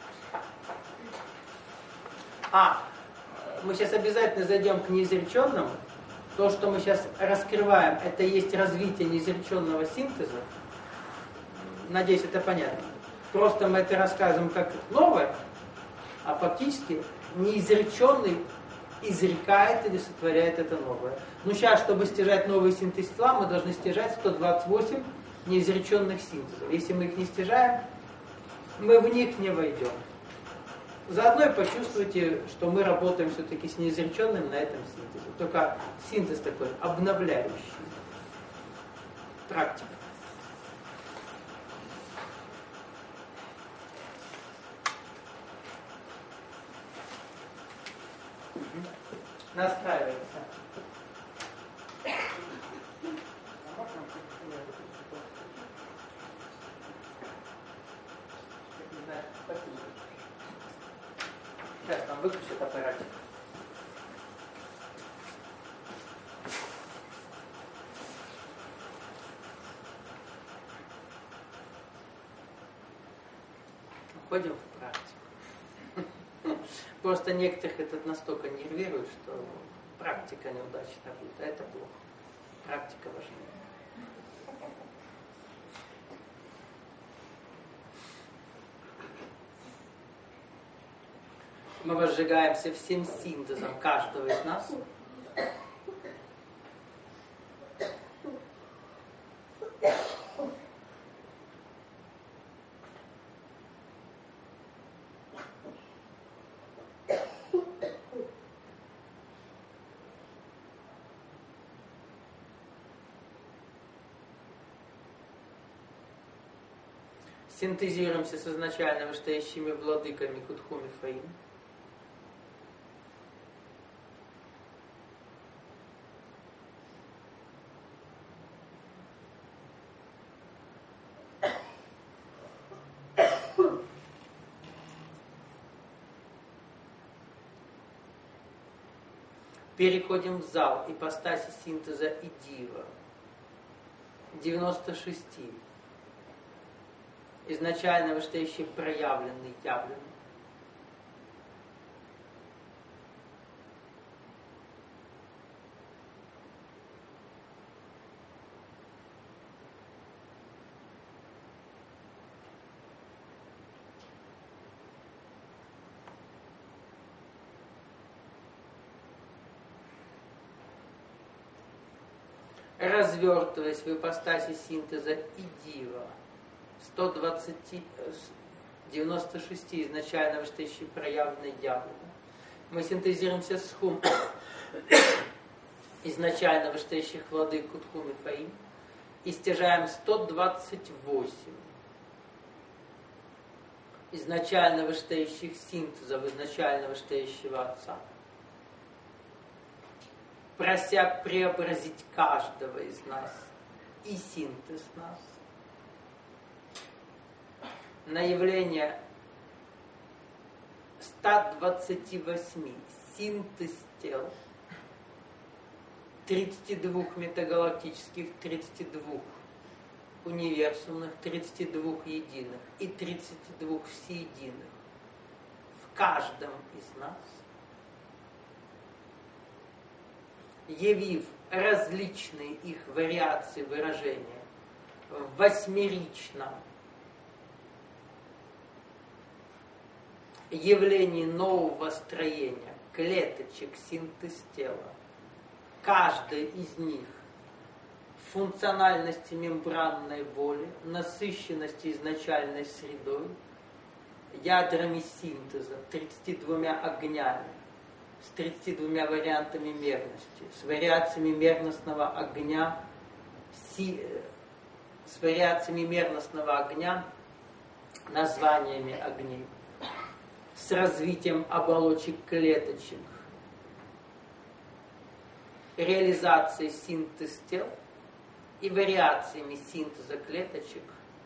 S1: А, мы сейчас обязательно зайдем к неизреченному. То, что мы сейчас раскрываем, это и есть развитие неизреченного синтеза. Надеюсь, это понятно. Просто мы это рассказываем как новое, а фактически неизреченный изрекает или сотворяет это новое. Ну сейчас, чтобы стяжать новые синтез тела, мы должны стяжать сто двадцать восемь неизреченных синтезов. Если мы их не стяжаем, мы в них не войдем. Заодно и почувствуйте, что мы работаем все-таки с неизреченным на этом синтезе. Только синтез такой обновляющий. Практика. Настраивается. Сейчас там выключит аппаратик. Входим в практику. Просто некоторых этот настолько нервирует, что практика неудачная будет, а это плохо. Практика важнее. Мы возжигаемся всем синтезом каждого из нас. Синтезируемся с изначально вышестоящими владыками Кутхуми Фаим. Переходим в зал ипостаси синтеза и дива. девяносто шести. Изначально вышестоящий проявленный, явленный. Развертываясь в ипостаси синтеза и дива. сто двадцать, девяносто шесть изначально вышестоящий проявленный явленный. Мы синтезируемся с хум изначально вышестоящих владык Кутхуми Фаим и стяжаем сто двадцать восемь изначально вышестоящих синтезов изначально вышестоящего Отца, прося преобразить каждого из нас и синтез нас на явление ста двадцати восьми синтез тел, тридцати двух метагалактических, тридцати двух универсумных, тридцати двух единых и тридцати двух всеединых в каждом из нас, явив различные их вариации выражения в восьмеричном явлении нового строения клеточек синтез тела, каждая из них функциональности мембранной воли, насыщенности изначальной средой, ядрами синтеза, тридцатью двумя огнями, с тридцатью двумя вариантами мерности, с вариациями мерностного огня, си, с вариациями мерностного огня, названиями огней, с развитием оболочек клеточек, реализацией синтез тел и вариациями синтеза клеточек,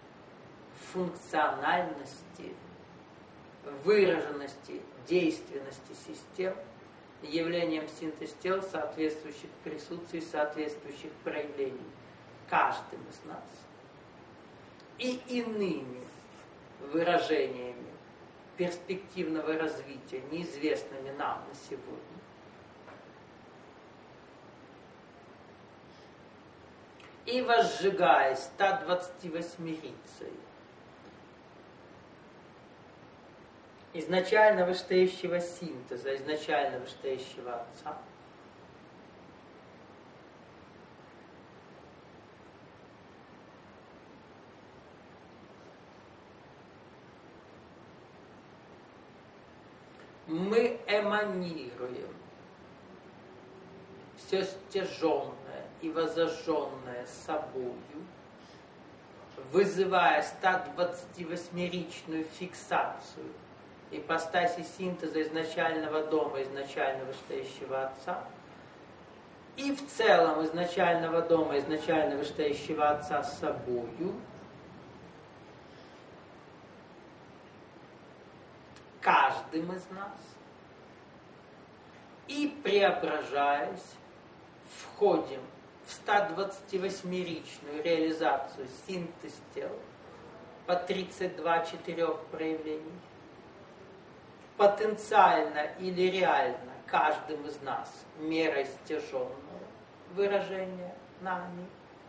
S1: функциональности, выраженности, действенности систем, явлением синтез тел, соответствующих присутствий, соответствующих проявлений каждым из нас, и иными выражениями перспективного развития, неизвестными нам на сегодня. И возжигаясь ста двадцативосьмерицей изначально вышестоящего синтеза, изначально вышестоящего Отца, мы эманируем все стяженное и возожженное собою, вызывая ста двадцативосьмеричную фиксацию ипостаси синтеза изначального дома, изначально вышестоящего Отца, и в целом изначального дома, изначально вышестоящего Отца с собою, каждым из нас, и преображаясь, входим в ста двадцативосьмеричную реализацию синтез тел по тридцать два четырех проявлений, потенциально или реально каждым из нас мерой стяженного выражения нами,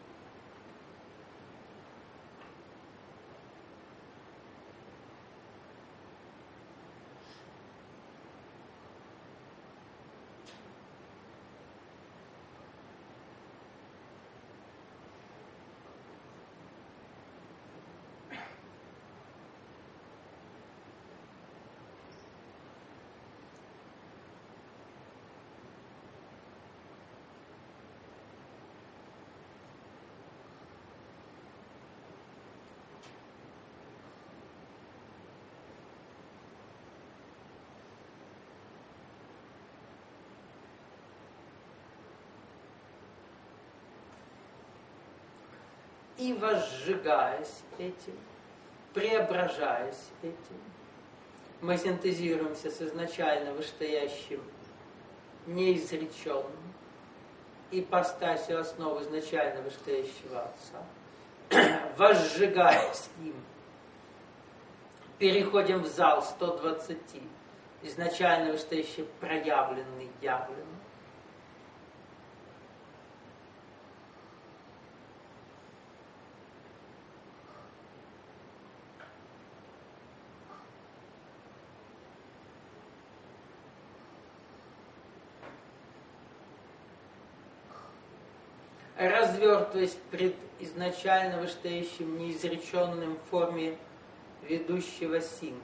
S1: и возжигаясь этим, преображаясь этим, мы синтезируемся с изначально вышестоящим неизреченным, ипостасью основы изначально вышестоящего Отца, возжигаясь им, переходим в зал сто двадцати, изначально вышестоящий проявленный, явленный, развертываясь пред изначально вышестоящим неизреченным в форме ведущего синтез.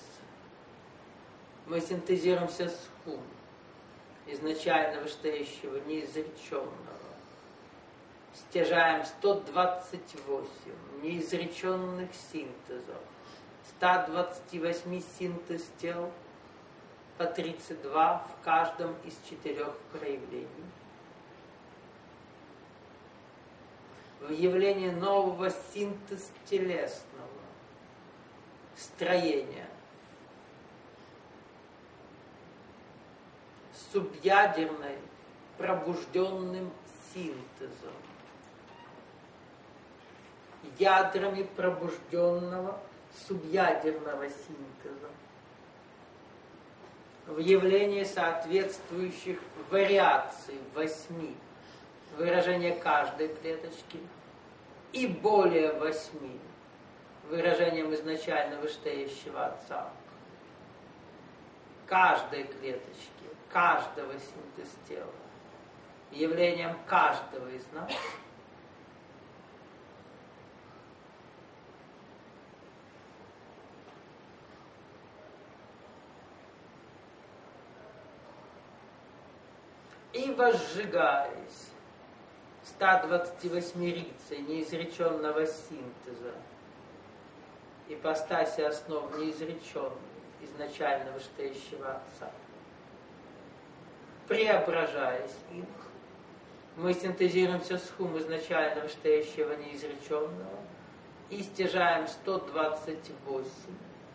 S1: Мы синтезируемся с хум, изначально вышестоящего неизреченного. Стяжаем сто двадцать восемь неизреченных синтезов, ста двадцати восьми синтез тел, по тридцать два в каждом из четырех проявлений. В явлении нового синтез телесного строения, субъядерной пробужденным синтезом, ядрами пробужденного субъядерного синтеза, в явлении соответствующих вариаций восьми, выражение каждой клеточки, и более восьми, выражением изначально вышестоящего Отца, каждой клеточки, каждого синтез тела, явлением каждого из нас, И возжигаясь ста двадцати восьми рицей неизреченного синтеза, ипостаси основ неизреченной, изначально вышестоящего Отца, преображаясь им, мы синтезируемся с хум изначально вышестоящего неизреченного и стяжаем сто двадцать восемь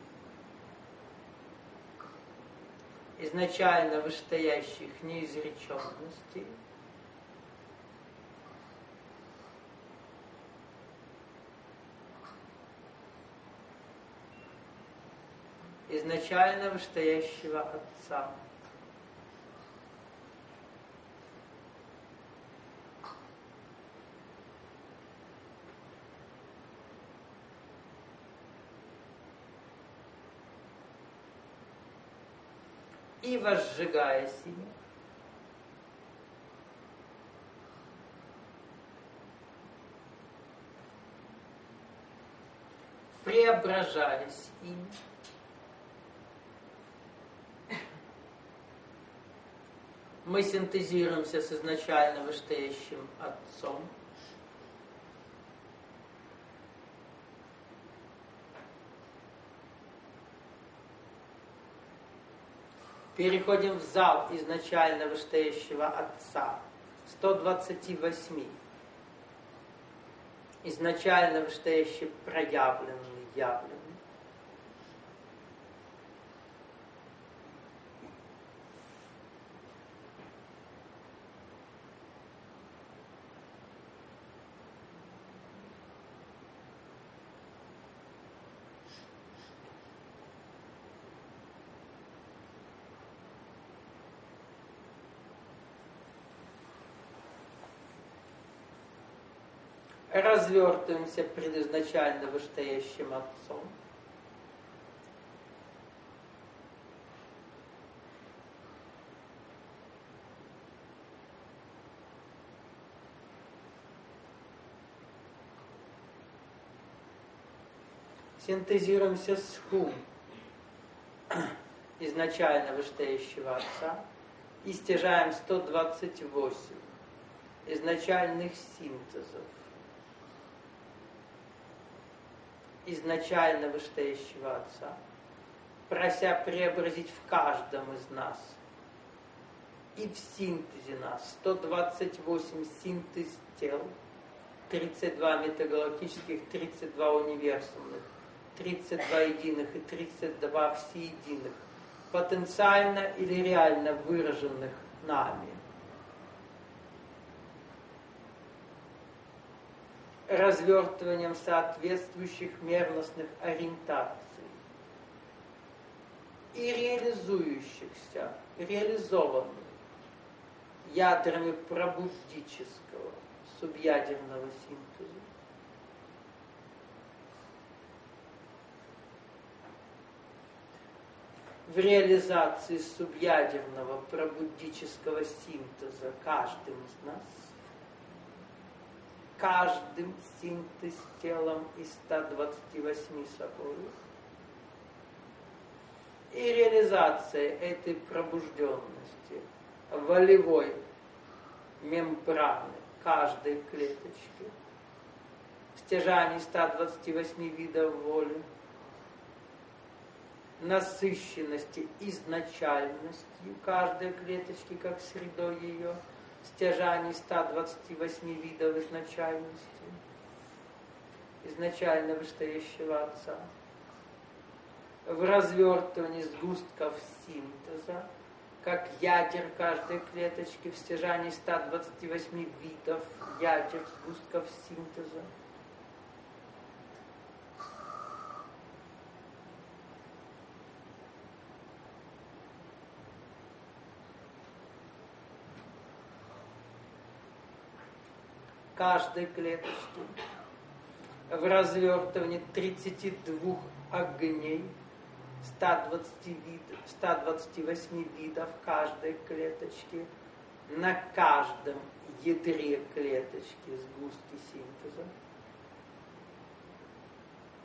S1: изначально вышестоящих неизреченностей, изначально вышестоящего Отца. И возжигаясь ими, преображаясь ими, мы синтезируемся с изначально вышестоящим Отцом, переходим в зал изначально вышестоящего Отца, сто двадцати восьми, изначально вышестоящий проявленный, явленный. Развертываемся пред изначально вышестоящим Отцом. Синтезируемся с хум изначально вышестоящего Отца и стяжаем сто двадцать восемь изначальных синтезов изначально вышестоящего Отца, прося преобразить в каждом из нас и в синтезе нас сто двадцать восемь синтез тел, тридцать два метагалактических, тридцать два универсумных, тридцать два единых и тридцать два всеединых, потенциально или реально выраженных нами. Развертыванием соответствующих мерностных ориентаций и реализующихся, реализованных ядрами пробуддического субъядерного синтеза. В реализации субъядерного пробуддического синтеза каждым из нас, каждым синтез телом из ста двадцати восьми собой. И реализация этой пробужденности волевой мембраны каждой клеточки в стяжании ста двадцати восьми видов воли, насыщенности изначальностью каждой клеточки как средой ее, стяжании ста двадцати восьми видов изначальности, изначально вышестоящего Отца, в развертывании сгустков синтеза, как ядер каждой клеточки, в стяжании ста двадцати восьми видов ядер сгустков синтеза, каждой клеточки, в развертывании тридцати двух огней, ста двадцати, вид, ста двадцати восьми видов каждой клеточки, на каждом ядре клеточки сгустки синтеза,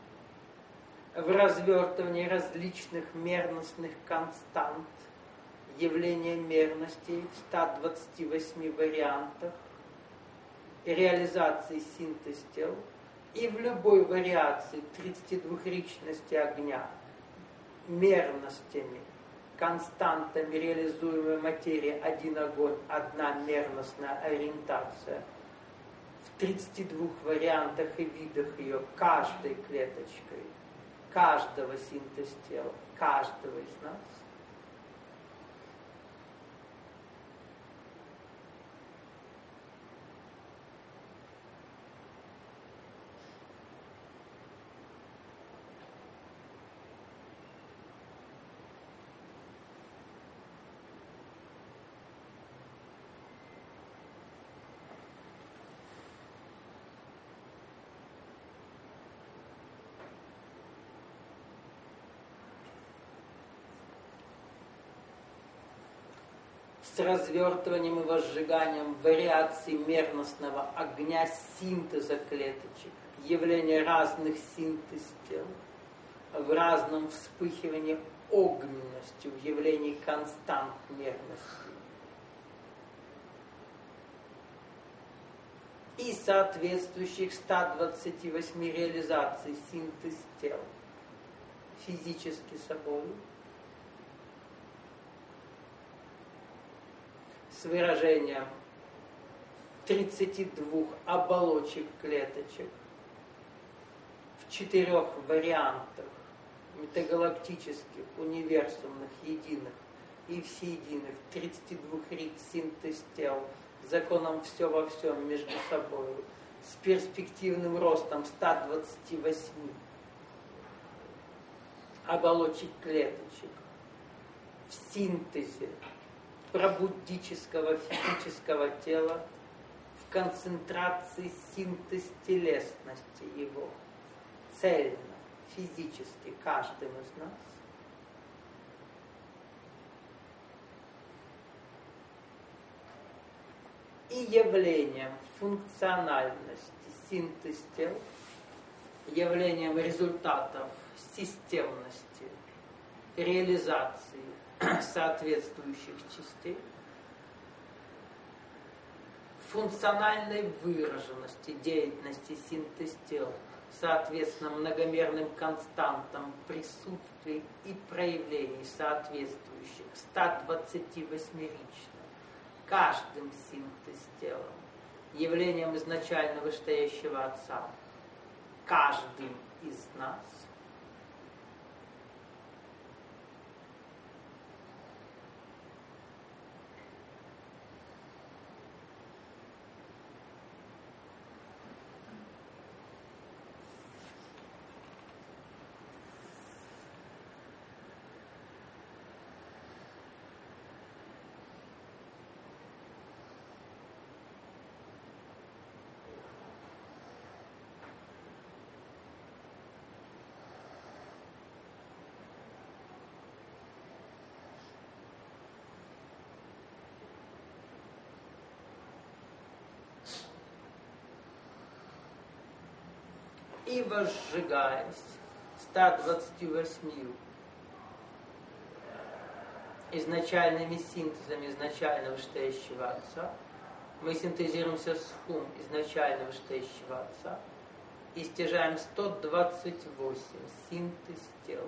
S1: в развертывании различных мерностных констант явление мерности в ста двадцати восьми вариантах, реализации синтез тел, и в любой вариации тридцати двух личности огня, мерностями, константами реализуемой материи один огонь, одна мерностная ориентация, в тридцати двух вариантах и видах ее, каждой клеточкой, каждого синтез тела, каждого из нас. С развертыванием и возжиганием вариаций мерностного огня синтеза клеточек, явления разных синтез тел, в разном вспыхивании огненности, в явлении констант мерности. И соответствующих ста двадцати восьми реализаций синтез тел физически собой, с выражением тридцати двух оболочек клеточек в четырех вариантах метагалактических, универсумных, единых и всеединых, тридцати двух рит синтез тел, законом все во всем между собой, с перспективным ростом ста двадцати восьми оболочек клеточек в синтезе пробуддического физического тела, в концентрации синтез телесности его, цельно, физически, каждым из нас. И явлением функциональности синтез тел, явлением результатов системности, реализации соответствующих частей, функциональной выраженности деятельности синтез тел, соответственно многомерным константам присутствий и проявлений соответствующих ста двадцати восьмерично, каждым синтез телом, явлением изначально вышестоящего Отца, каждым из нас. И возжигаясь ста двадцатью восьмью изначальными синтезами изначально вышестоящего Отца, мы синтезируемся с хум изначально вышестоящего Отца и стяжаем сто двадцать восемь синтез тел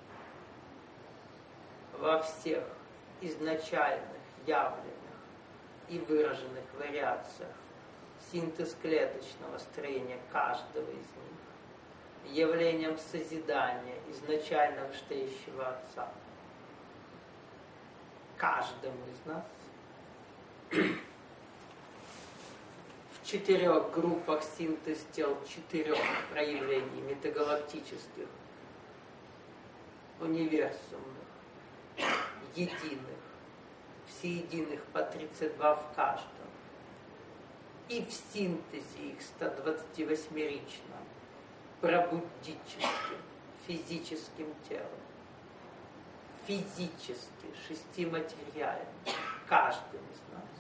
S1: во всех изначальных, явленных и выраженных вариациях синтез клеточного строения каждого из них, явлением созидания изначально вышестоящего Отца, каждому из нас, в четырех группах синтез тел четырех проявлений метагалактических, универсумных, единых, всеединых по тридцать два в каждом, и в синтезе их ста двадцати восьмерично, пробуддическим, физическим телом, физически, шестиматериальным, каждым из нас.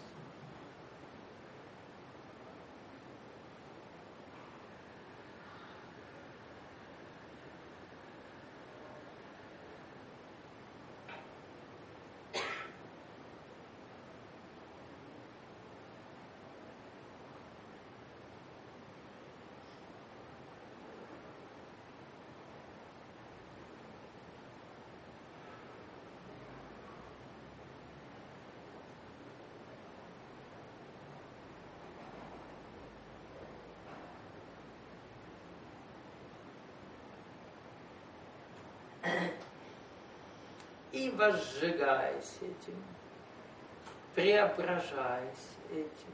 S1: И возжигаясь этим, преображаясь этим.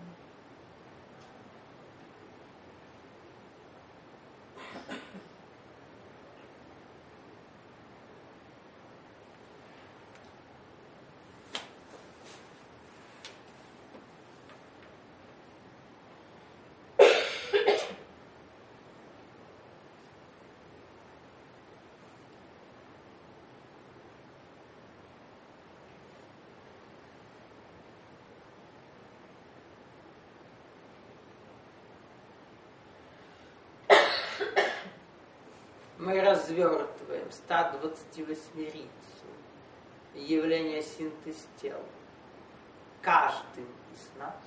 S1: Мы развертываем ста двадцативосьмерицу, явление синтез тел, каждым из нас.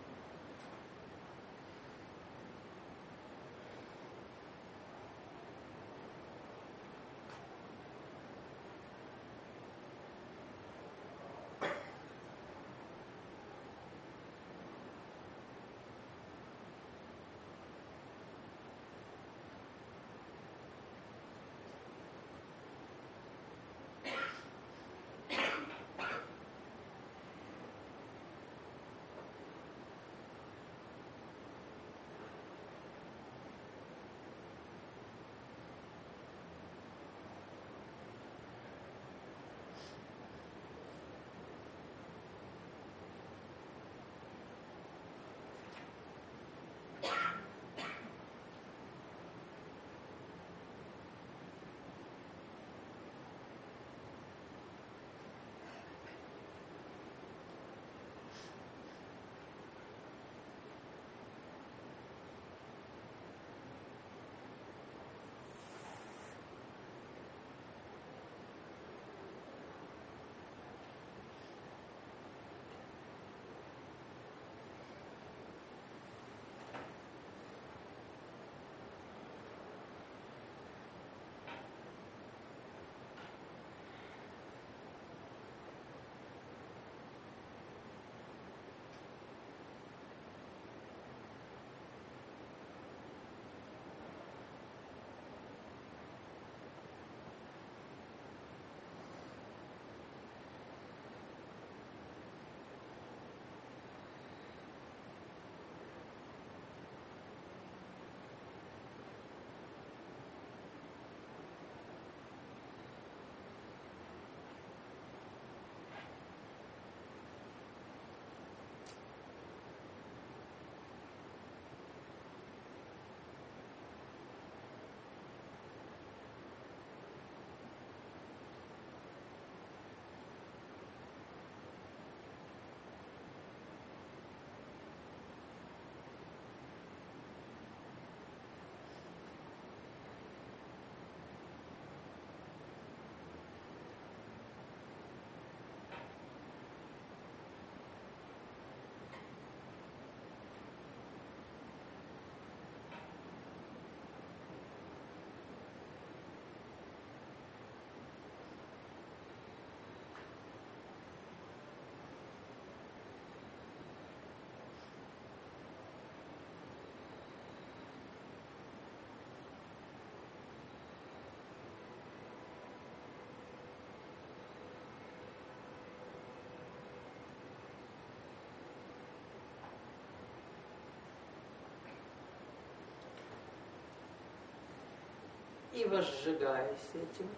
S1: И возжигаясь этим,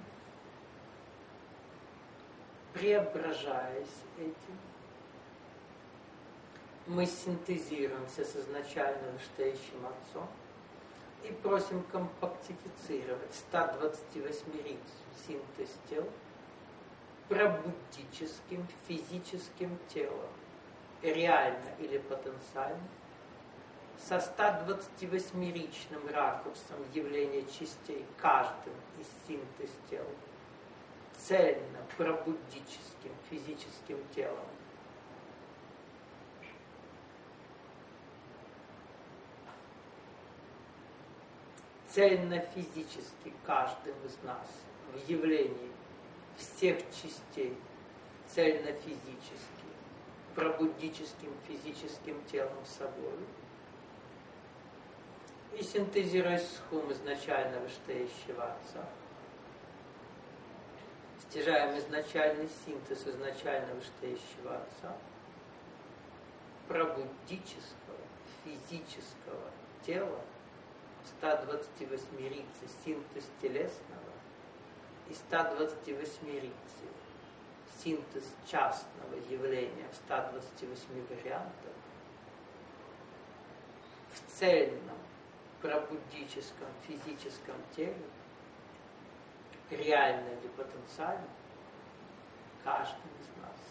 S1: преображаясь этим, мы синтезируемся с изначально вышестоящим Отцом и просим компактифицировать ста двадцативосьмерицу синтез тел пробуддическим физическим телом, реально или потенциально, со ста двадцативосьмеричным ракурсом явления частей каждым из синтез тел, цельно пробуддическим физическим телом. Цельно-физически каждым из нас в явлении всех частей, цельно-физически, пробуддическим физическим телом собой. И синтезируясь с хум изначально вышестоящего Отца, Постижаем изначальный синтез изначально вышестоящего Отца, пробуддического, физического тела, ста двадцати восьми рицей синтез телесного и ста двадцати восьми рицей синтез частного явления в ста двадцати восьми вариантах, в цельном пробуддическом физическом теле, реально или потенциально, каждый из нас.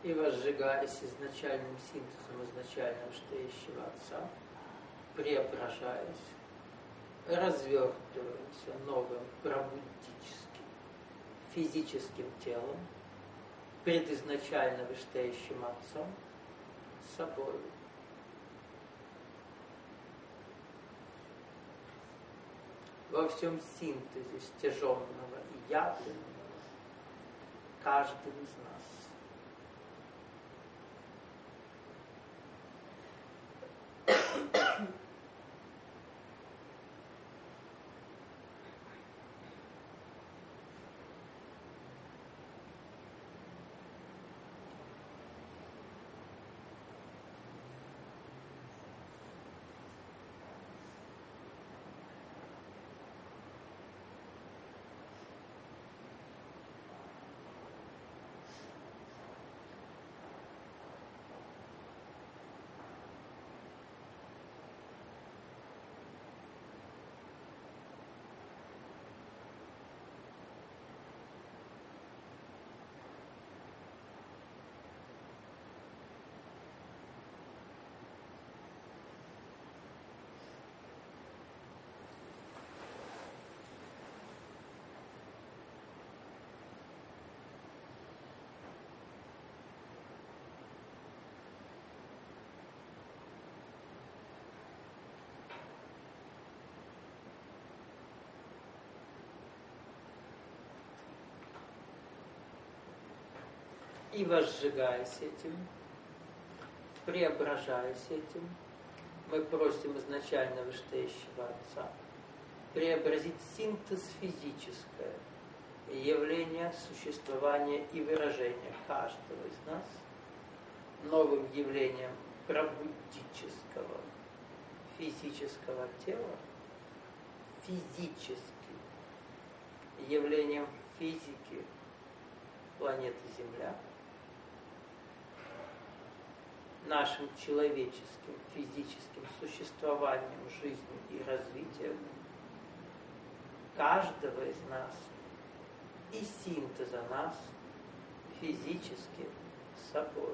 S1: И возжигаясь изначальным синтезом изначально вштеющего Отца, преображаясь, развертываемся новым пробудическим физическим телом, предизначально вштеющим Отцом, собой. Во всем синтезе стяженного и явленного каждым из нас. И возжигаясь этим, преображаясь этим, мы просим изначально вышестоящего Отца преобразить синтез физическое, явление существования и выражения каждого из нас новым явлением пробудического физического тела, физическим явлением физики планеты Земля, нашим человеческим, физическим существованием, жизнью и развитием каждого из нас и синтеза нас физически с собой.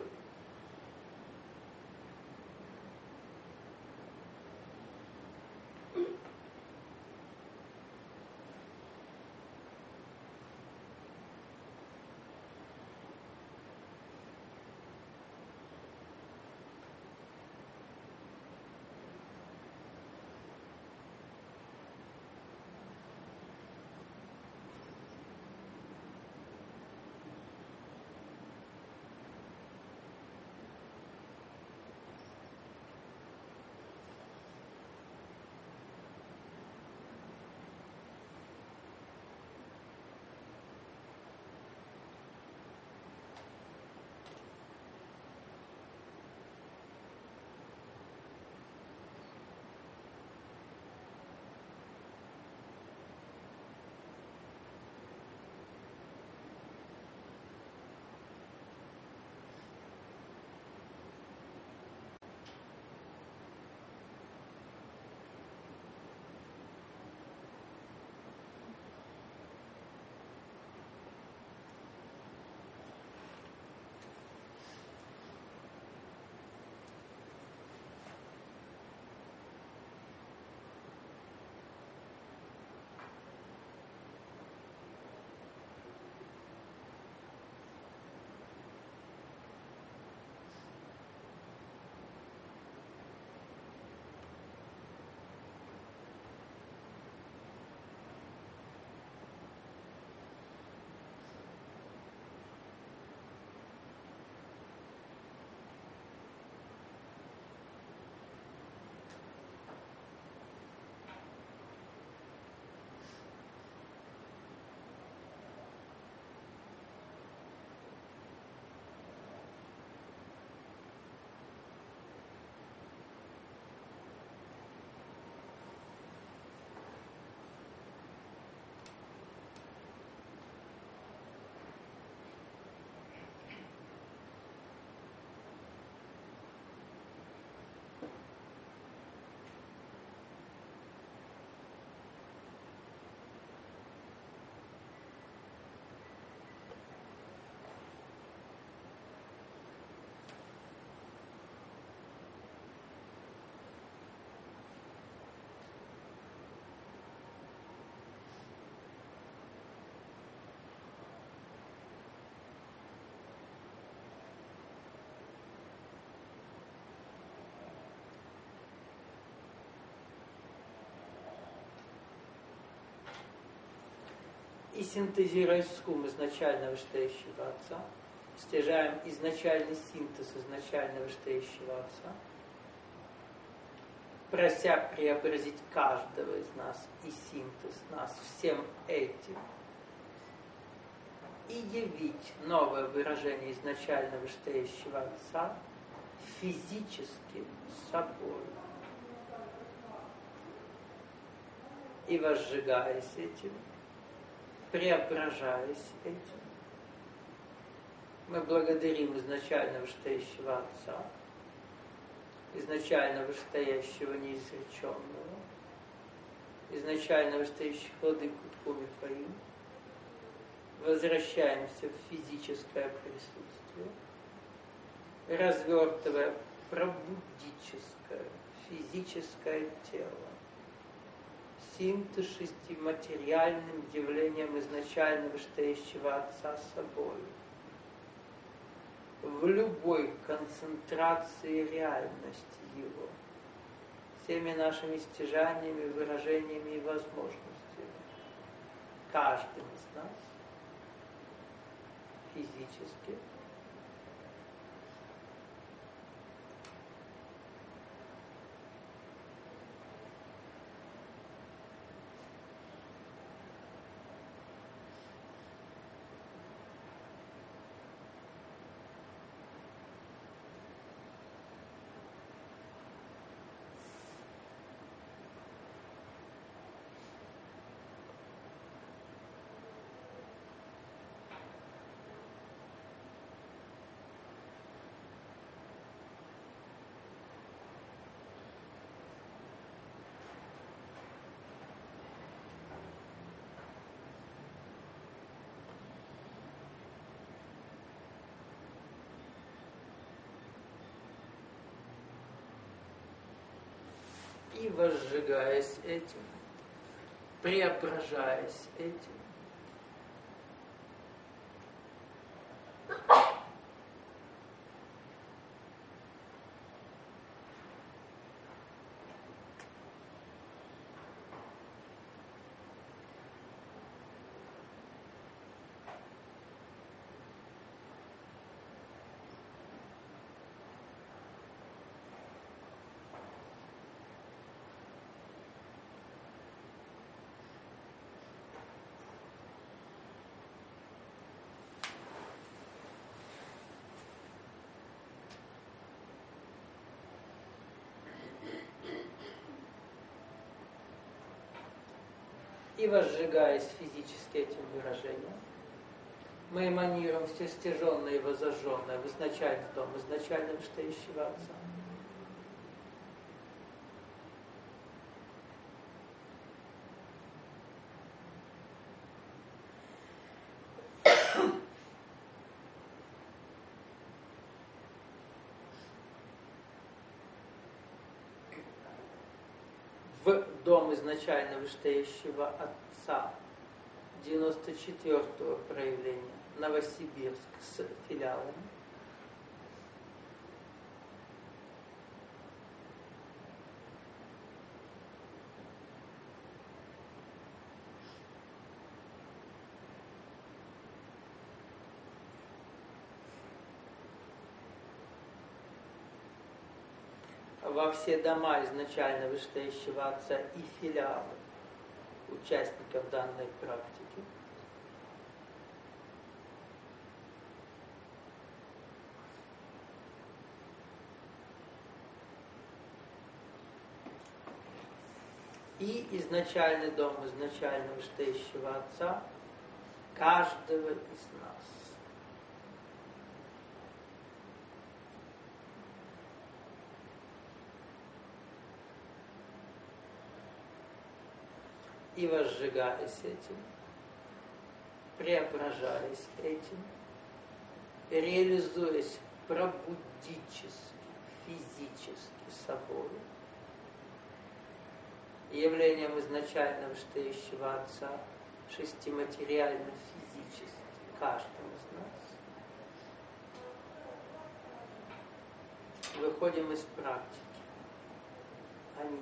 S1: и синтезируя ум изначально вышестоящего Отца, стяжаем изначальный синтез изначально вышестоящего Отца, прося преобразить каждого из нас и синтез нас всем этим, и явить новое выражение изначально вышестоящего Отца физически собой. И возжигаясь этим, преображаясь этим, мы благодарим изначально вышестоящего Отца, изначально вышестоящего неизреченного, изначально вышестоящих владыку Тху Мифаим, возвращаемся в физическое присутствие, развертывая пробудическое физическое тело, синтез шести материальным явлением изначально вышестоящего Отца собой, в любой концентрации реальности Его, всеми нашими стяжаниями, выражениями и возможностями, каждым из нас физически и возжигаясь этим, преображаясь этим, и возжигаясь физически этим выражением, мы эманируем все стяженное и возожженное в изначальный дом, изначально вышестоящего Отца. В дом изначально вышестоящего Отца девяносто четвёртого проявления, Новосибирск с филиалами. Во все дома изначально вышестоящего Отца и филиалы участников данной практики. И изначальный дом изначально вышестоящего Отца каждого из нас. И возжигаясь этим, преображаясь этим, реализуясь пробудически, физически собой, явлением изначально вышестоящего Отца, шестиматериально-физически, каждому из нас, выходим из практики. Аминь.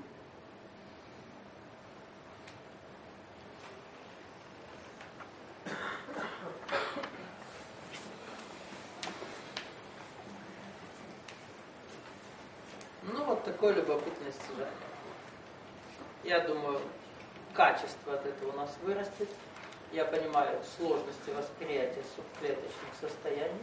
S1: такое любопытное стяжание. Я думаю, качество от этого у нас вырастет. Я понимаю сложности восприятия субклеточных состояний.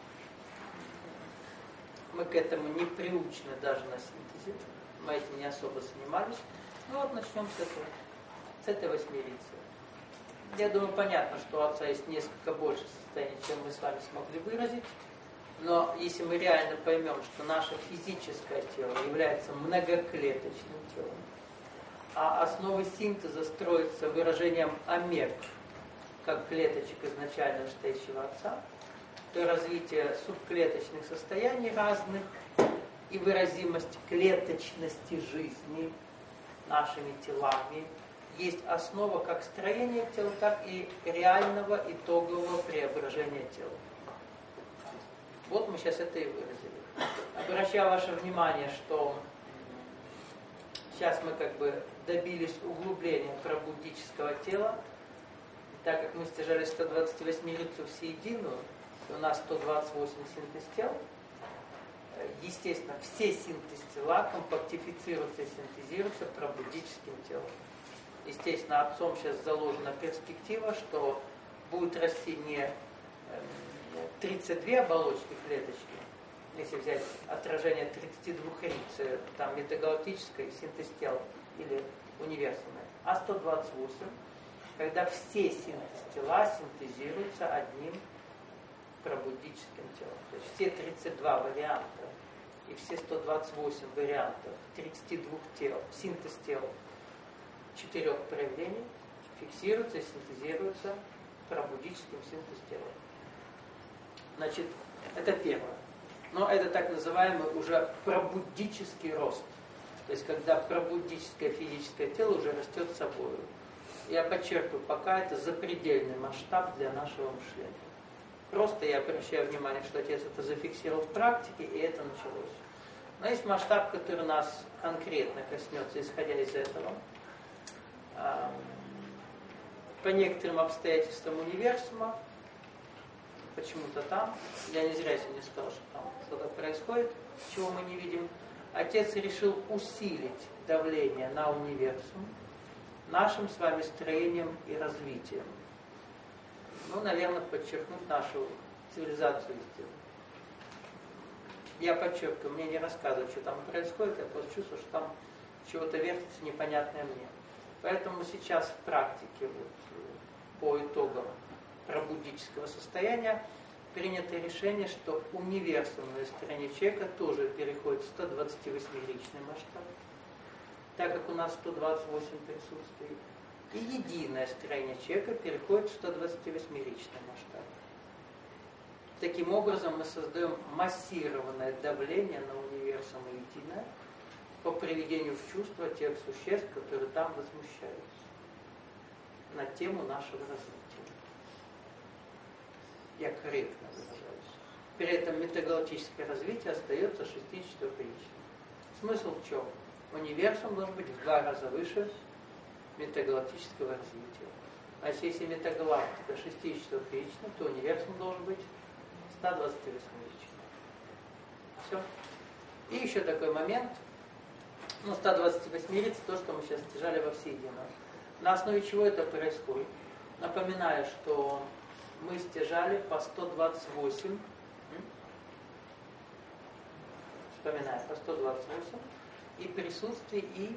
S1: Мы к этому не приучены даже на синтезе. Мы этим не особо занимались. Ну вот начнем с этого, с этой восьмерицы. Я думаю, понятно, что у Отца есть несколько больше состояний, чем мы с вами смогли выразить. Но если мы реально поймем, что наше физическое тело является многоклеточным телом, а основой синтеза строится выражением омег, как клеточек изначально стоящего Отца, то развитие субклеточных состояний разных и выразимость клеточности жизни нашими телами есть основа как строения тела, так и реального итогового преображения тела. Вот мы сейчас это и выразили. Обращаю ваше внимание, что сейчас мы как бы добились углубления пробудического тела, так как мы стяжали сто двадцать восьмерицу всеединую, и у нас сто двадцать восемь синтез тел, естественно, все синтез тела компактифицируются и синтезируются пробудическим телом. Естественно, Отцом сейчас заложена перспектива, что будет расти не тридцать две оболочки клеточки, если взять отражение тридцати двух риц, там метагалактической синтез тел или универсальной, а сто двадцать восемь, когда все синтез тела синтезируются одним пробудическим телом. То есть все тридцать два варианта и все сто двадцать восемь вариантов тридцати двух тел, синтез тел четырех проявлений фиксируются и синтезируются пробудическим синтез тела. Значит, это первое. Но это так называемый уже пробудический рост. То есть, когда пробудическое физическое тело уже растет собой. Я подчеркиваю, пока это запредельный масштаб для нашего мышления. Просто я обращаю внимание, что Отец это зафиксировал в практике, и это началось. Но есть масштаб, который нас конкретно коснется, исходя из этого. По некоторым обстоятельствам универсума, почему-то там, я не зря сегодня сказал, что там что-то происходит, чего мы не видим, Отец решил усилить давление на универсум нашим с вами строением и развитием. Ну, наверное, подчеркнуть нашу цивилизацию истины. Я подчеркиваю, мне не рассказывают, что там происходит, я просто чувствую, что там чего-то вертится непонятное мне. Поэтому сейчас в практике, вот, по итогам пробудического состояния, принято решение, что универсумное строение человека тоже переходит в сто двадцать восьмеричный масштаб, так как у нас сто двадцать восемь присутствует, и единое строение человека переходит в сто двадцать восьмеричный масштаб. Таким образом мы создаем массированное давление на универсум единое по приведению в чувство тех существ, которые там возмущаются, на тему нашего развития. Я корректно выражаюсь. При этом метагалактическое развитие остается шестичетырёхричным. Смысл в чем? Универсум должен быть в два раза выше метагалактического развития. А если метагалактика шестичетырёхрична, то универсум должен быть сто двадцать восьмеричным. Все. И еще такой момент. Ну, сто двадцать восьмериц, то, что мы сейчас стяжали во всеедином. На основе чего это происходит? Напоминаю, что мы стяжали по сто двадцать восемь, вспоминаю, по сто двадцать восемь, и присутствие, и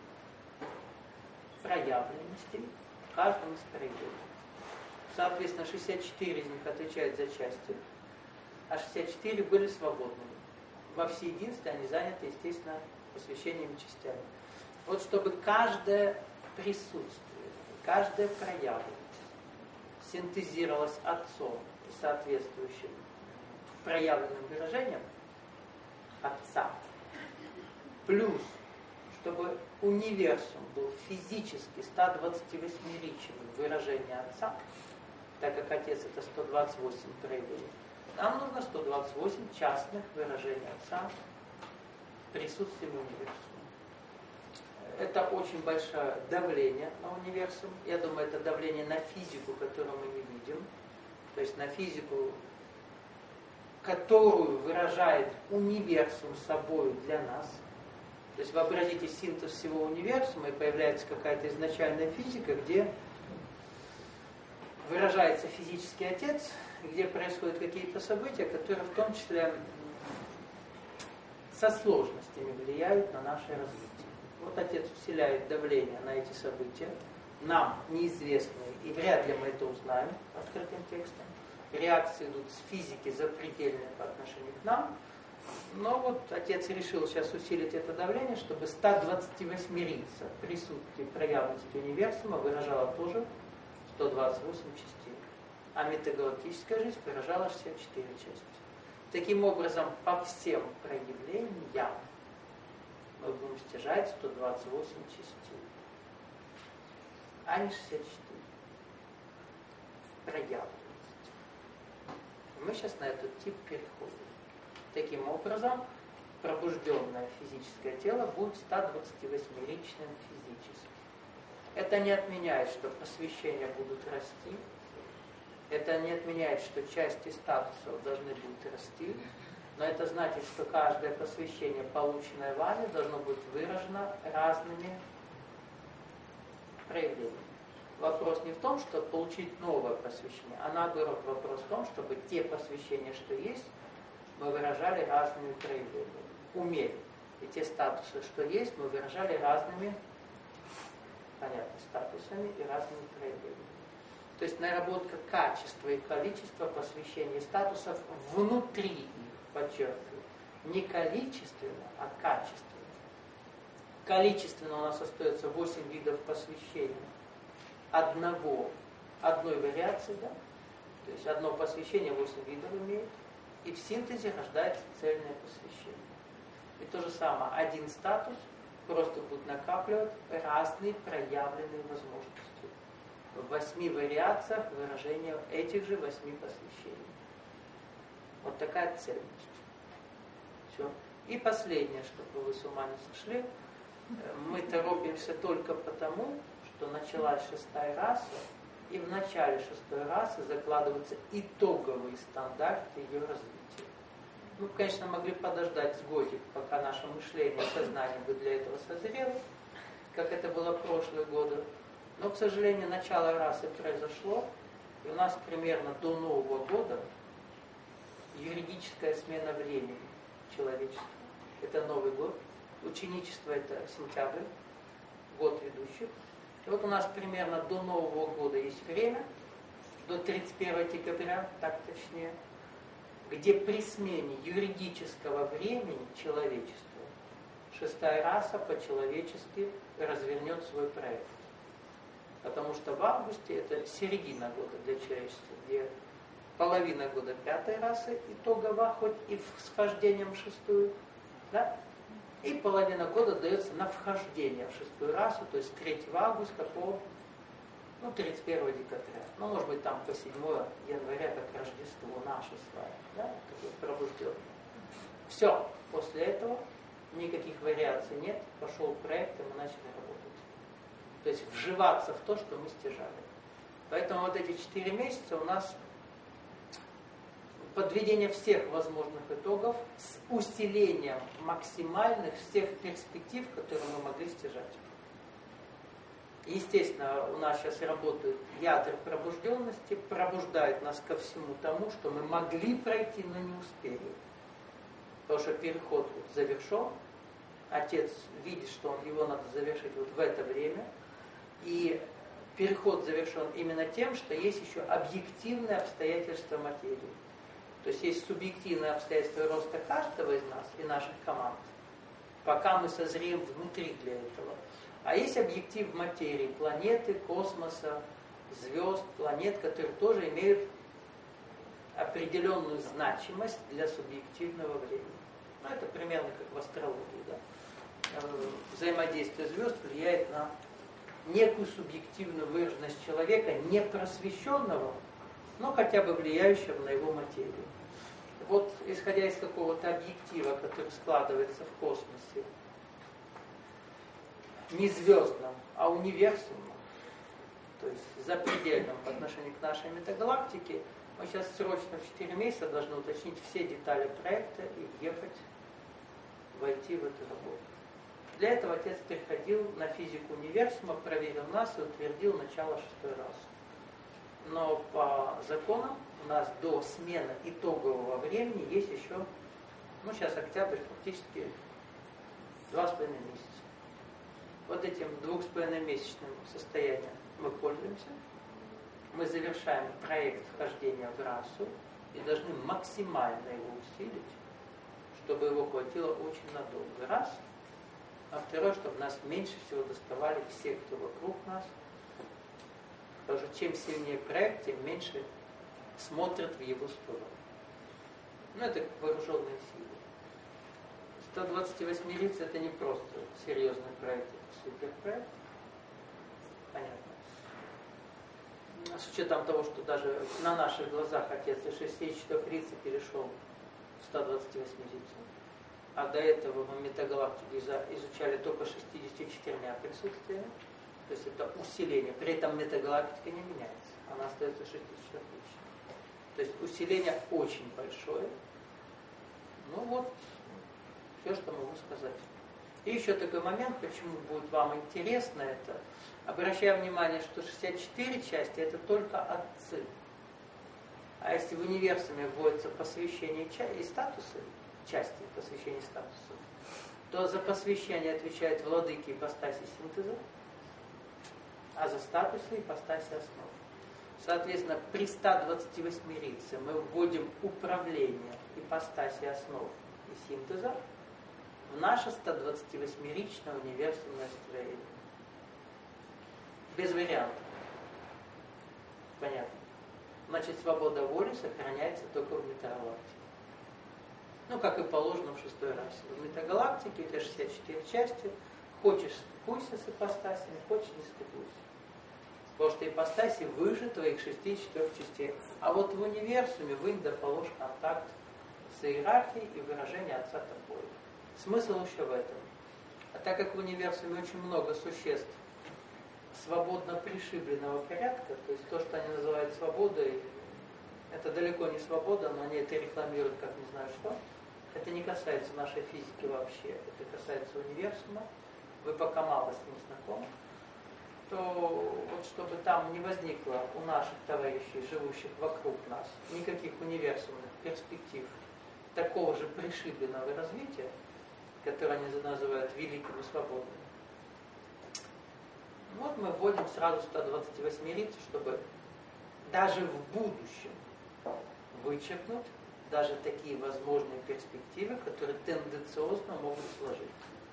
S1: проявленности в каждом из проявлений. Соответственно, шестьдесят четыре из них отвечают за части, а шестьдесят четыре были свободными. Во всеединстве они заняты, естественно, посвящениями частями. Вот чтобы каждое присутствие, каждая проявленность синтезировалась Отцом и соответствующим проявленным выражением Отца, плюс чтобы универсум был физически сто двадцать восьмеричным выражение Отца, так как Отец это сто двадцать восемь проявлений, нам нужно сто двадцать восемь частных выражений Отца присутствием универсума. Это очень большое давление на универсум. Я думаю, это давление на физику, которую мы не видим. То есть на физику, которую выражает универсум собой для нас. То есть вообразите синтез всего универсума, и появляется какая-то изначальная физика, где выражается физический отец, где происходят какие-то события, которые в том числе со сложностями влияют на наше развитие. Вот отец вселяет давление на эти события, нам неизвестные, и вряд ли мы это узнаем открытым текстом. Реакции идут с физики запредельные по отношению к нам. Но вот отец решил сейчас усилить это давление, чтобы сто двадцативосьмерица присутствие проявленности универсума выражала тоже сто двадцать восемь частей. А метагалактическая жизнь выражала шестьдесят четыре части. Таким образом, по всем проявлениям мы будем стяжать сто двадцать восемь частей, а не шестьдесят четыре. Проявленность. Мы сейчас на этот тип переходим. Таким образом, пробужденное физическое тело будет сто двадцативосьмеричным физически. Это не отменяет, что посвящения будут расти. Это не отменяет, что части статусов должны будут расти. Но это значит, что каждое посвящение, полученное вами, должно быть выражено разными проявлениями. Вопрос не в том, чтобы получить новое посвящение, а наоборот, вопрос в том, чтобы те посвящения, что есть, мы выражали разными проявлениями. Умели. И те статусы, что есть, мы выражали разными, понятно, статусами и разными проявлениями. То есть наработка качества и количества посвящений статусов внутри их, подчеркиваю, не количественно, а качественно. Количественно у нас остается восемь видов посвящения. Одного, одной вариации, да? То есть одно посвящение восемь видов имеет, и в синтезе рождается цельное посвящение. И то же самое, один статус просто будет накапливать разные проявленные возможности. В восьми вариациях выражения этих же восьми посвящений. Вот такая цельность. Все. И последнее, чтобы вы с ума не сошли, мы торопимся только потому, что началась шестая раса, и в начале шестой расы закладываются итоговые стандарты ее развития. Мы, конечно, могли подождать с годик, пока наше мышление и сознание бы для этого созрело, как это было в прошлые годы. Но, к сожалению, начало расы произошло, и у нас примерно до Нового года юридическая смена времени человечества. Это Новый год. Ученичество – это сентябрь, год ведущих. И вот у нас примерно до Нового года есть время, до тридцать первого декабря, так точнее, где при смене юридического времени человечества шестая раса по-человечески развернет свой проект. Потому что в августе это середина года для человечества, где половина года пятой расы итогово, хоть и с вхождением в шестую, да? И половина года дается на вхождение в шестую расу, то есть с третьего августа по ну, тридцать первого декабря. Ну, может быть, там по седьмого января, как Рождество наше с вами, да? Такое пробужденное. Все, после этого никаких вариаций нет, пошел проект, и мы начали работать. То есть вживаться в то, что мы стяжали. Поэтому вот эти четыре месяца у нас подведение всех возможных итогов с усилением максимальных всех перспектив, которые мы могли стяжать. Естественно, у нас сейчас работают ядра пробужденности, пробуждают нас ко всему тому, что мы могли пройти, но не успели. Потому что переход вот завершен, отец видит, что он, его надо завершить вот в это время, и переход завершен именно тем, что есть еще объективные обстоятельства материи. То есть есть субъективные обстоятельства роста каждого из нас и наших команд, пока мы созреем внутри для этого. А есть объектив материи, планеты, космоса, звезд, планет, которые тоже имеют определенную значимость для субъективного времени. Ну, это примерно как в астрологии, да? Взаимодействие звезд влияет на некую субъективную выраженность человека, не просвещенного, но хотя бы влияющего на его материю. Вот, исходя из какого-то объектива, который складывается в космосе, не звездном, а универсумном, то есть запредельном по отношению к нашей метагалактике, мы сейчас срочно в четыре месяца должны уточнить все детали проекта и ехать, войти в эту работу. Для этого отец приходил на физику универсума, проверил нас и утвердил начало шестой расы. Но по законам у нас до смены итогового времени есть еще, ну сейчас октябрь, фактически два с половиной месяца. Вот этим двух с половиной месячным состоянием мы пользуемся. Мы завершаем проект вхождения в расу и должны максимально его усилить, чтобы его хватило очень надолго. Раз. А второе, чтобы нас меньше всего доставали все, кто вокруг нас. Потому что чем сильнее проект, тем меньше смотрят в его сторону. Ну, это как вооруженные силы. сто двадцать восемь лиц это не просто серьезный проект, это суперпроект. Понятно. С учетом того, что даже на наших глазах отец из шестидесяти четырёх лиц перешел в сто двадцать восемь лиц. А до этого мы метагалактику изучали только шестьюдесятью четырьмя присутствиями. То есть это усиление. При этом метагалактика не меняется. Она остается шестидесятичетырёхличной. То есть усиление очень большое. Ну вот, все, что могу сказать. И еще такой момент, почему будет вам интересно это. Обращаю внимание, что шестьдесят четыре части это только отцы. А если в универсуме вводится посвящение и статусы, части посвящения статусов, то за посвящение отвечают владыки ипостаси синтеза, а за статусы ипостаси основ. Соответственно, при ста двадцати восьмирице мы вводим управление ипостаси основ и синтеза в наше сто двадцативосьмиричное универсумное строение. Без вариантов. Понятно. Значит, свобода воли сохраняется только в метагалактике. Ну, как и положено в шестой расе. В метагалактике это шестьдесят четыре части. Хочешь стыкуйся с ипостасями, хочешь не стыкуйся. Потому что ипостаси выше твоих шестидесяти четырёх частей. А вот в универсуме вы им доположь контакт с иерархией и выражение отца такое. Смысл еще в этом. А так как в универсуме очень много существ свободно пришибленного порядка, то есть то, что они называют свободой, это далеко не свобода, но они это рекламируют как не знаю что. Это не касается нашей физики вообще, это касается универсума. Вы пока мало с ним знакомы. То вот чтобы там не возникло у наших товарищей, живущих вокруг нас, никаких универсумных перспектив такого же пришибленного развития, которое они называют великим и свободным. Вот мы вводим сразу сто двадцать восьмерицу, чтобы даже в будущем вычеркнуть даже такие возможные перспективы, которые тенденциозно могут сложиться.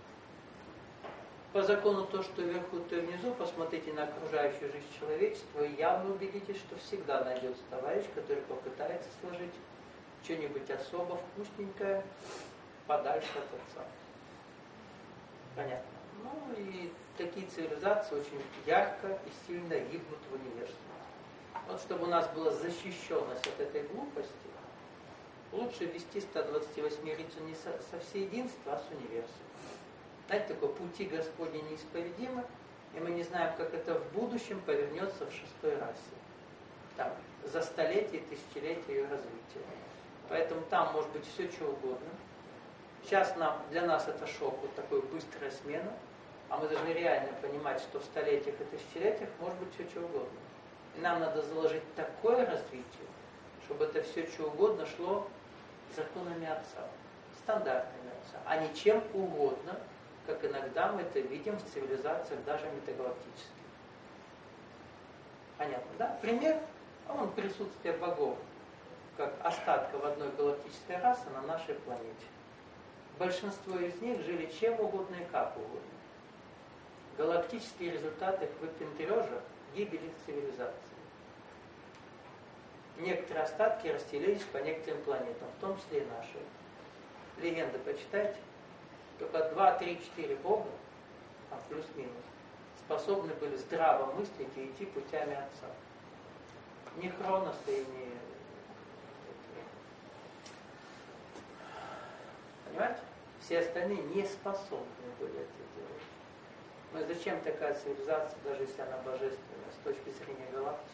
S1: По закону то, что вверху, то и внизу, посмотрите на окружающую жизнь человечества и явно убедитесь, что всегда найдется товарищ, который попытается сложить что-нибудь особо вкусненькое подальше от отца. Понятно. Ну и такие цивилизации очень ярко и сильно гибнут в универсуме. Вот чтобы у нас была защищенность от этой глупости, лучше ввести сто двадцать восьмерицу не со, со всеединства, а с универсума. Знаете, такое пути Господни неисповедимы, и мы не знаем, как это в будущем повернется в шестой расе. Там, за столетия и тысячелетия ее развития. Поэтому там может быть все, что угодно. Сейчас нам, для нас это шок, вот такая быстрая смена, а мы должны реально понимать, что в столетиях и тысячелетиях может быть все, что угодно. И нам надо заложить такое развитие, чтобы это все, что угодно шло законами Отца, стандартами Отца, а не чем угодно, как иногда мы это видим в цивилизациях даже метагалактических. Понятно, да? Пример, а он присутствие богов, как остатка в одной галактической расе на нашей планете. Большинство из них жили чем угодно и как угодно. Галактические результаты их выпендрежа гибели цивилизации. Некоторые остатки расселились по некоторым планетам, в том числе и наши. Легенды почитайте. Только два, три, четыре бога, а плюс-минус, способны были здраво мыслить и идти путями Отца. Ни Хроноса и ни... Понимаете? Все остальные не способны были это делать. Но зачем такая цивилизация, даже если она божественная, с точки зрения галактики?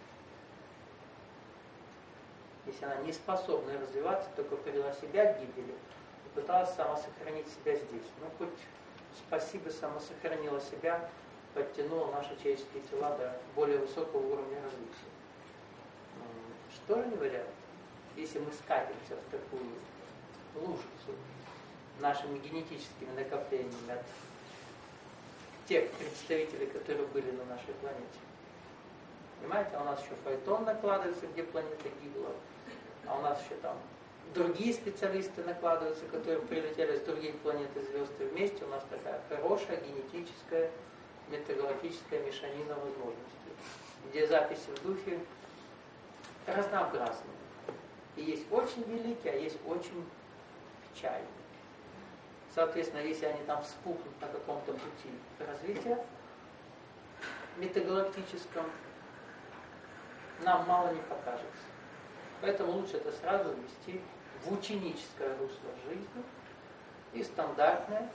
S1: Если она не способна развиваться, только привела себя к гибели и пыталась сама сохранить себя здесь. Ну, хоть спасибо, самосохранила себя, подтянула наши человеческие тела до более высокого уровня развития. Что же не вариант? Если мы скатимся в такую лужицу нашими генетическими накоплениями от тех представителей, которые были на нашей планете. Понимаете, а у нас еще фаэтон накладывается, где планета гибла, а у нас еще там другие специалисты накладываются, которые прилетели с других планет и звезд, и вместе у нас такая хорошая генетическая метагалактическая мешанина возможностей, где записи в духе разнообразные. И есть очень великие, а есть очень печальные. Соответственно, если они там вспухнут на каком-то пути развития метагалактическом, нам мало не покажется. Поэтому лучше это сразу ввести в ученическое русло жизни и стандартное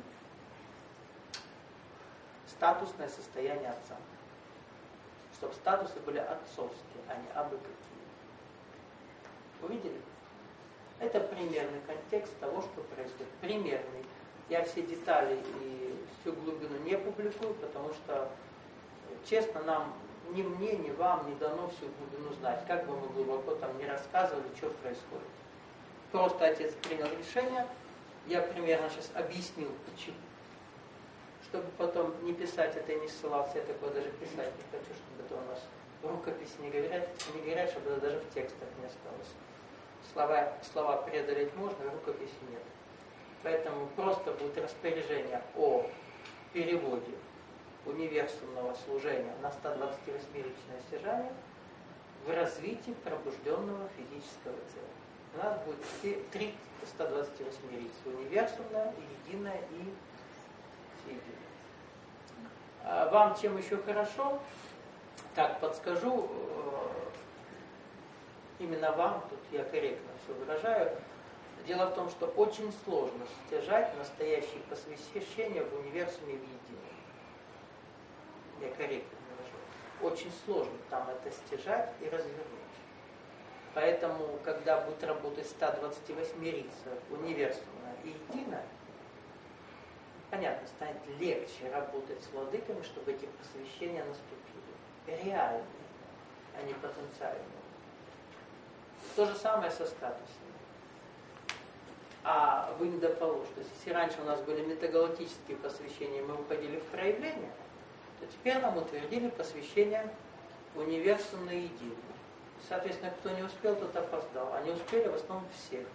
S1: статусное состояние отца. Чтобы статусы были отцовские, а не абы какие. Увидели? Это примерный контекст того, что происходит. Примерный. Я все детали и всю глубину не публикую, потому что, честно, нам, ни мне, ни вам не дано всю глубину знать. Как бы мы глубоко там не рассказывали, что происходит. Просто отец принял решение, я примерно сейчас объяснил, почему. Чтобы потом не писать это и не ссылаться, я такое даже писать не хочу, чтобы это у нас в рукописи не говорят, не говорят, чтобы это даже в текстах не осталось. Слова, слова преодолеть можно, а рукописи нет. Поэтому просто будет распоряжение о переводе универсумного служения на сто двадцативосьмеричное стяжание в развитии пробужденного физического тела. У нас будет все три сто двадцативосьмеричия: универсумное, единое и всеединое. А вам чем еще хорошо? Так, подскажу, именно вам, тут я корректно все выражаю. Дело в том, что очень сложно стяжать настоящее посвящение в универсуме в едином. Я корректно выражаю. Очень сложно там это стяжать и развернуть. Поэтому, когда будет работать сто двадцативосьмерица универсумное и единое, понятно, станет легче работать с владыками, чтобы эти посвящения наступили. Реальные, а не потенциальные. То же самое со статусами. А вы недоположь. То есть, если раньше у нас были метагалактические посвящения, мы уходили в проявление, то теперь нам утвердили посвящение универсумное единое. Соответственно, кто не успел, тот опоздал. А не успели в основном все.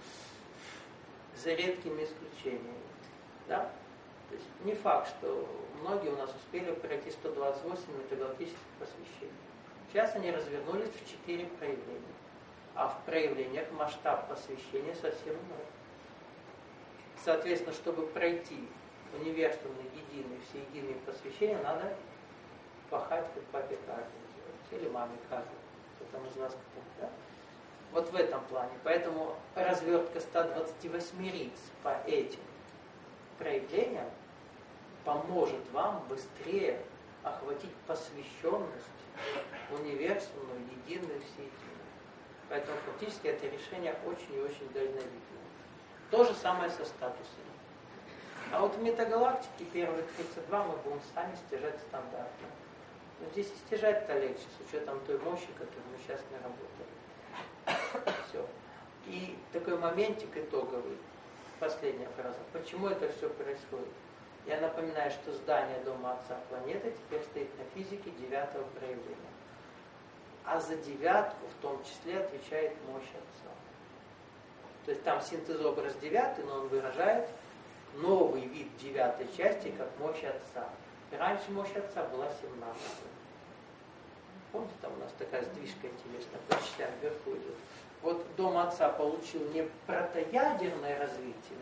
S1: За редкими исключениями. Да? То есть не факт, что многие у нас успели пройти сто двадцать восемь метагалактических посвящений. Сейчас они развернулись в четыре проявления. А в проявлениях масштаб посвящения совсем иной. Соответственно, чтобы пройти универсумный, единый, всеединый посвящения, надо пахать, как папе карты делать, или маме карты. Кто там из вас кто, да? Вот в этом плане. Поэтому развертка сто двадцативосьмериц по этим проявлениям поможет вам быстрее охватить посвященность универсумную, единую, всеединую. Поэтому фактически это решение очень и очень дальновидное. То же самое со статусами. А вот в метагалактике первые тридцать два мы будем сами стяжать стандартно. Но здесь и стяжать-то легче, с учетом той мощи, которой мы сейчас не работаем. Все. И такой моментик итоговый. Последняя фраза. Почему это все происходит? Я напоминаю, что здание Дома Отца Планеты теперь стоит на физике девятого проявления. А за девятку в том числе отвечает мощь Отца. То есть там синтезобраз девятый, но он выражает новый вид девятой части, как мощь Отца. И раньше мощь Отца была семнадцатая. Помните, там у нас такая сдвижка интересная, по частям вверху идет. Вот Дом Отца получил не протоядерное развитие,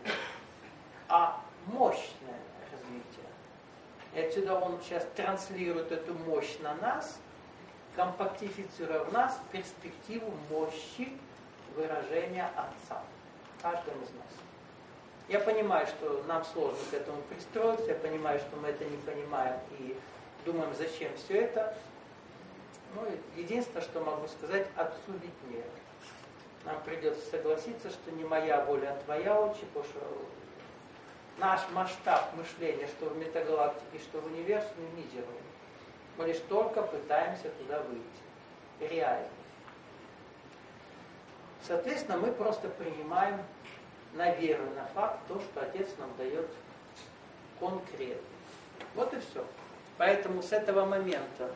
S1: а мощное развитие. И отсюда он сейчас транслирует эту мощь на нас, компактифицируя в нас перспективу мощи выражения Отца. Каждому из нас. Я понимаю, что нам сложно к этому пристроиться, я понимаю, что мы это не понимаем и думаем, зачем все это. Ну, единственное, что могу сказать, Отцу виднее. Нам придется согласиться, что не моя воля, а твоя, Отче, потому что наш масштаб мышления, что в метагалактике, что в универсуме, мизерный. Мы лишь только пытаемся туда выйти. Реально. Соответственно, мы просто принимаем на веру, на факт то, что Отец нам дает конкретно. Вот и все. Поэтому с этого момента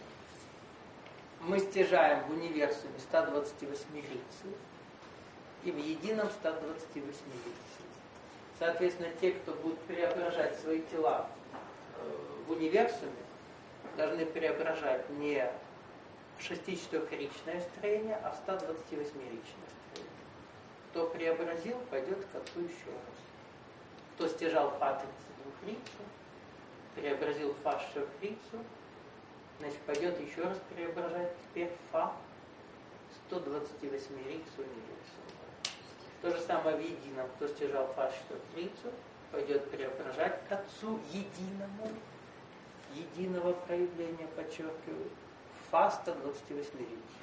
S1: мы стяжаем в универсуме ста двадцати восьми рицей и в едином ста двадцати восьми рицей. Соответственно, те, кто будут преображать свои тела в универсуме, должны преображать не в шестичетырехричное строение, а в ста двадцати восьмиричное строение. Кто преобразил, пойдет к Отцу еще раз. Кто стяжал фа тридцать двухрицу, преобразил фа четырехрицу, значит, пойдет еще раз преображать теперь фа сто двадцати восьми рицу универсума. То же самое в едином. Кто стяжал фа четырехрицу, пойдет преображать к Отцу единому, единого проявления, подчеркиваю, фа сто двадцати восьми рицу.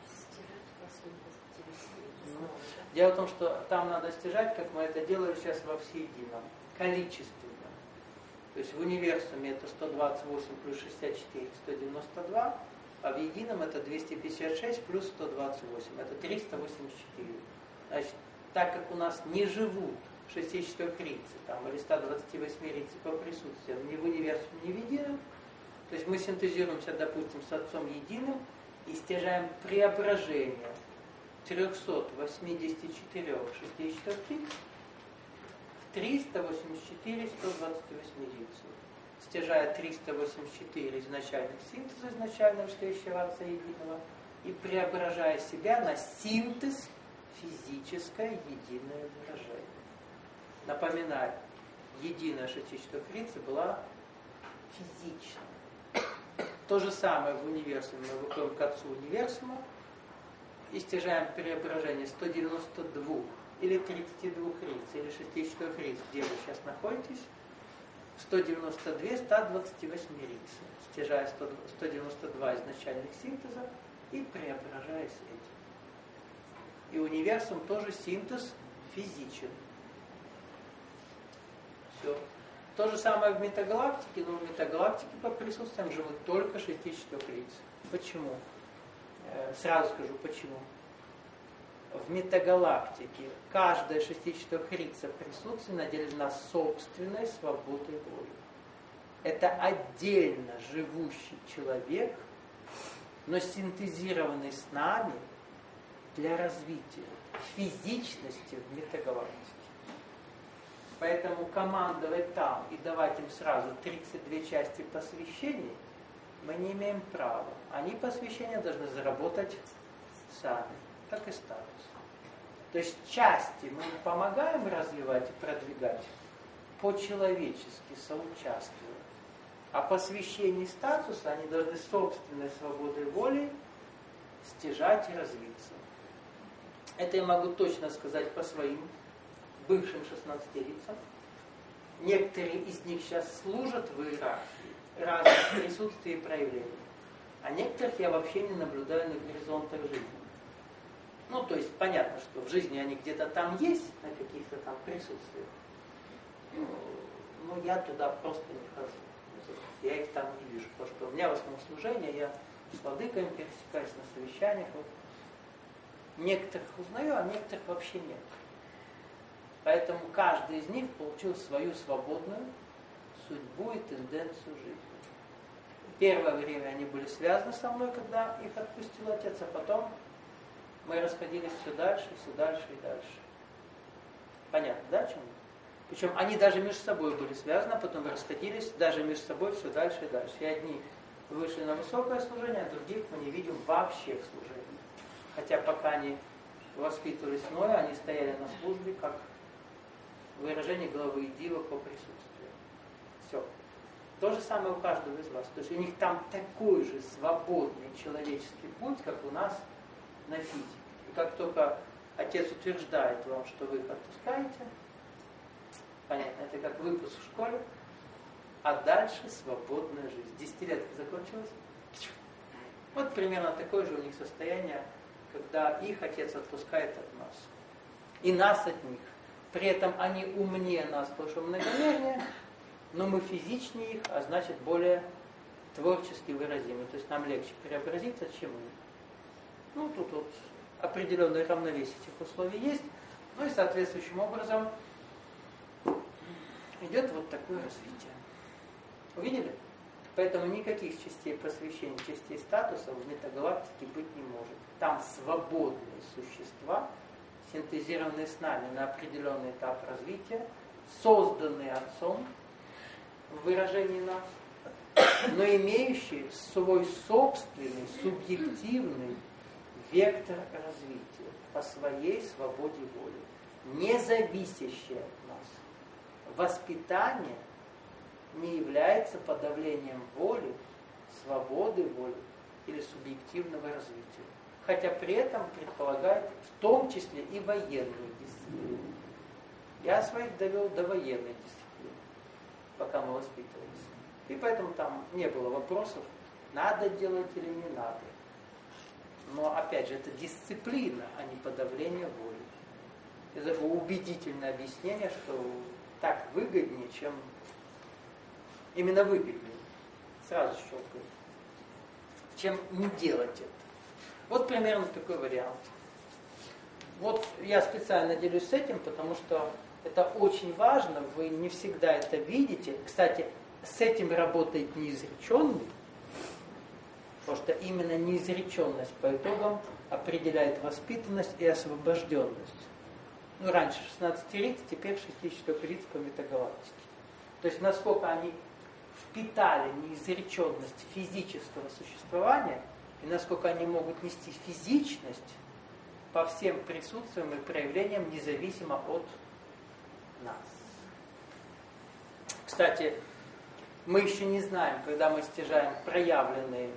S1: Ну, дело в том, что там надо стяжать, как мы это делаем сейчас во всеедином, количественно. То есть в универсуме это сто двадцать восемь плюс шестьдесят четыре, сто девяносто два, а в едином это двести пятьдесят шесть плюс сто двадцать восемь, это триста восемьдесят четыре. Значит, так как у нас не живут шестичетырехрицы, там, или ста двадцати восьми рицы по присутствию ни в универсуме, ни в едином, то есть мы синтезируемся, допустим, с Отцом единым и стяжаем преображение трехсот восьмидесяти четырёх шестичетырехриц в триста восемьдесят четыре сто двадцать восемь рицу. Стяжая триста восемьдесят четыре изначальных синтеза изначального шлеющего Отца единого и преображая себя на синтез физическое единое выражение. Напоминаю, единая шестичетырехрица была физична. То же самое в универсуме. Мы выходим к Отцу универсума и стяжаем преображение сто девяносто два или тридцати двух риц, или шестичетырёх риц, где вы сейчас находитесь, сто девяносто два ста двадцати восьми риц, стяжая сто девяносто два изначальных синтеза и преображаясь этим. И универсум тоже синтез физичен. Все. То же самое в метагалактике, но в метагалактике по присутствиям живут только шестичетырехрицы. Почему? Сразу скажу, почему. В метагалактике каждая шестичетырехрица присутствия наделена собственной свободой воли. Это отдельно живущий человек, но синтезированный с нами для развития физичности в метагалактике. Поэтому командовать там и давать им сразу тридцать две части посвящений мы не имеем права. Они посвящения должны заработать сами, как и статус. То есть части мы им помогаем развивать и продвигать, по-человечески соучаствуя. А посвящение статуса они должны собственной свободой воли стяжать и развиться. Это я могу точно сказать по своим бывшим шестнадцатирицам. Некоторые из них сейчас служат в иерархии разных присутствий и проявлений. А некоторых я вообще не наблюдаю на горизонтах жизни. Ну, то есть понятно, что в жизни они где-то там есть, на каких-то там присутствиях. Но я туда просто не хожу. Я их там не вижу. Потому что у меня в основном служение, я с владыками пересекаюсь на совещаниях. Вот. Некоторых узнаю, а некоторых вообще нет. Поэтому каждый из них получил свою свободную судьбу и тенденцию жизни. Первое время они были связаны со мной, когда их отпустил Отец, а потом мы расходились все дальше, все дальше и дальше. Понятно, да, чем? Причем они даже между собой были связаны, а потом расходились даже между собой все дальше и дальше. И одни вышли на высокое служение, а других мы не видим вообще в служении. Хотя пока они воспитывались мною, они стояли на службе, как выражение главы Дива по присутствию. Все. То же самое у каждого из вас. То есть у них там такой же свободный человеческий путь, как у нас на физике. И как только Отец утверждает вам, что вы их отпускаете, понятно, это как выпуск в школе, а дальше свободная жизнь. Десятилетка закончилась. Вот примерно такое же у них состояние, когда их Отец отпускает от нас. И нас от них. При этом они умнее нас, потому что многомернее, но мы физичнее их, а значит более творчески выразимы. То есть нам легче преобразиться, чем мы. Ну, тут вот определенное равновесие этих условий есть. Ну и соответствующим образом идет вот такое развитие. Увидели? Поэтому никаких частей просвещения, частей статусов в метагалактике быть не может. Там свободные существа, синтезированные с нами на определенный этап развития, созданные Отцом в выражении нас, но имеющие свой собственный, субъективный вектор развития по своей свободе воли, не зависящий от нас. Воспитание не является подавлением воли, свободы воли или субъективного развития. Хотя при этом предполагает в том числе и военную дисциплину. Я своих довел до военной дисциплины, пока мы воспитывались. И поэтому там не было вопросов, надо делать или не надо. Но опять же, это дисциплина, а не подавление воли. Это убедительное объяснение, что так выгоднее, чем именно выгоднее. Сразу щелкаю. Чем не делать это. Вот примерно такой вариант. Вот я специально делюсь с этим, потому что это очень важно, вы не всегда это видите. Кстати, с этим работает неизреченный, потому что именно неизреченность по итогам определяет воспитанность и освобожденность. Ну, раньше шестнадцать лиц, теперь шестьдесят четыре лиц по метагалактике. То есть, насколько они впитали неизреченность физического существования, и насколько они могут нести физичность по всем присутствиям и проявлениям, независимо от нас. Кстати, мы еще не знаем, когда мы стяжаем проявленные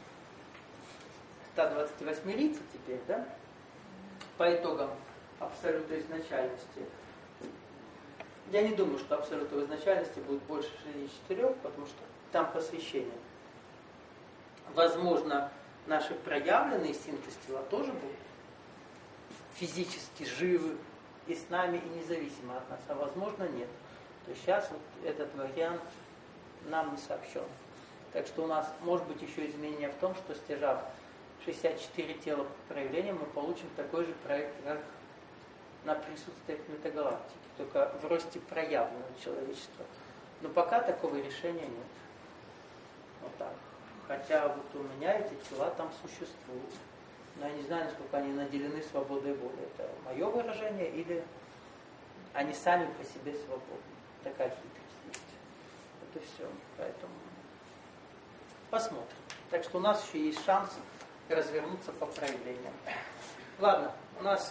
S1: ста двадцати восьми лица теперь, да, по итогам абсолюта изначальности. Я не думаю, что абсолюта изначальности будет больше шестидесяти четырёх, потому что там посвящение. Возможно, наши проявленные синтез тела тоже будут физически живы и с нами, и независимо от нас, а возможно нет. То есть сейчас вот этот вариант нам не сообщен. Так что у нас может быть еще изменение в том, что стяжав шестьдесят четыре тела по проявлениям, мы получим такой же проект, как на присутствие метагалактики, только в росте проявленного человечества. Но пока такого решения нет. Вот так. Хотя вот у меня эти тела там существуют. Но я не знаю, насколько они наделены свободой воли. Это мое выражение или они сами по себе свободны. Такая хитрость есть. Это все. Поэтому посмотрим. Так что у нас еще есть шанс развернуться по проявлениям. Ладно, у нас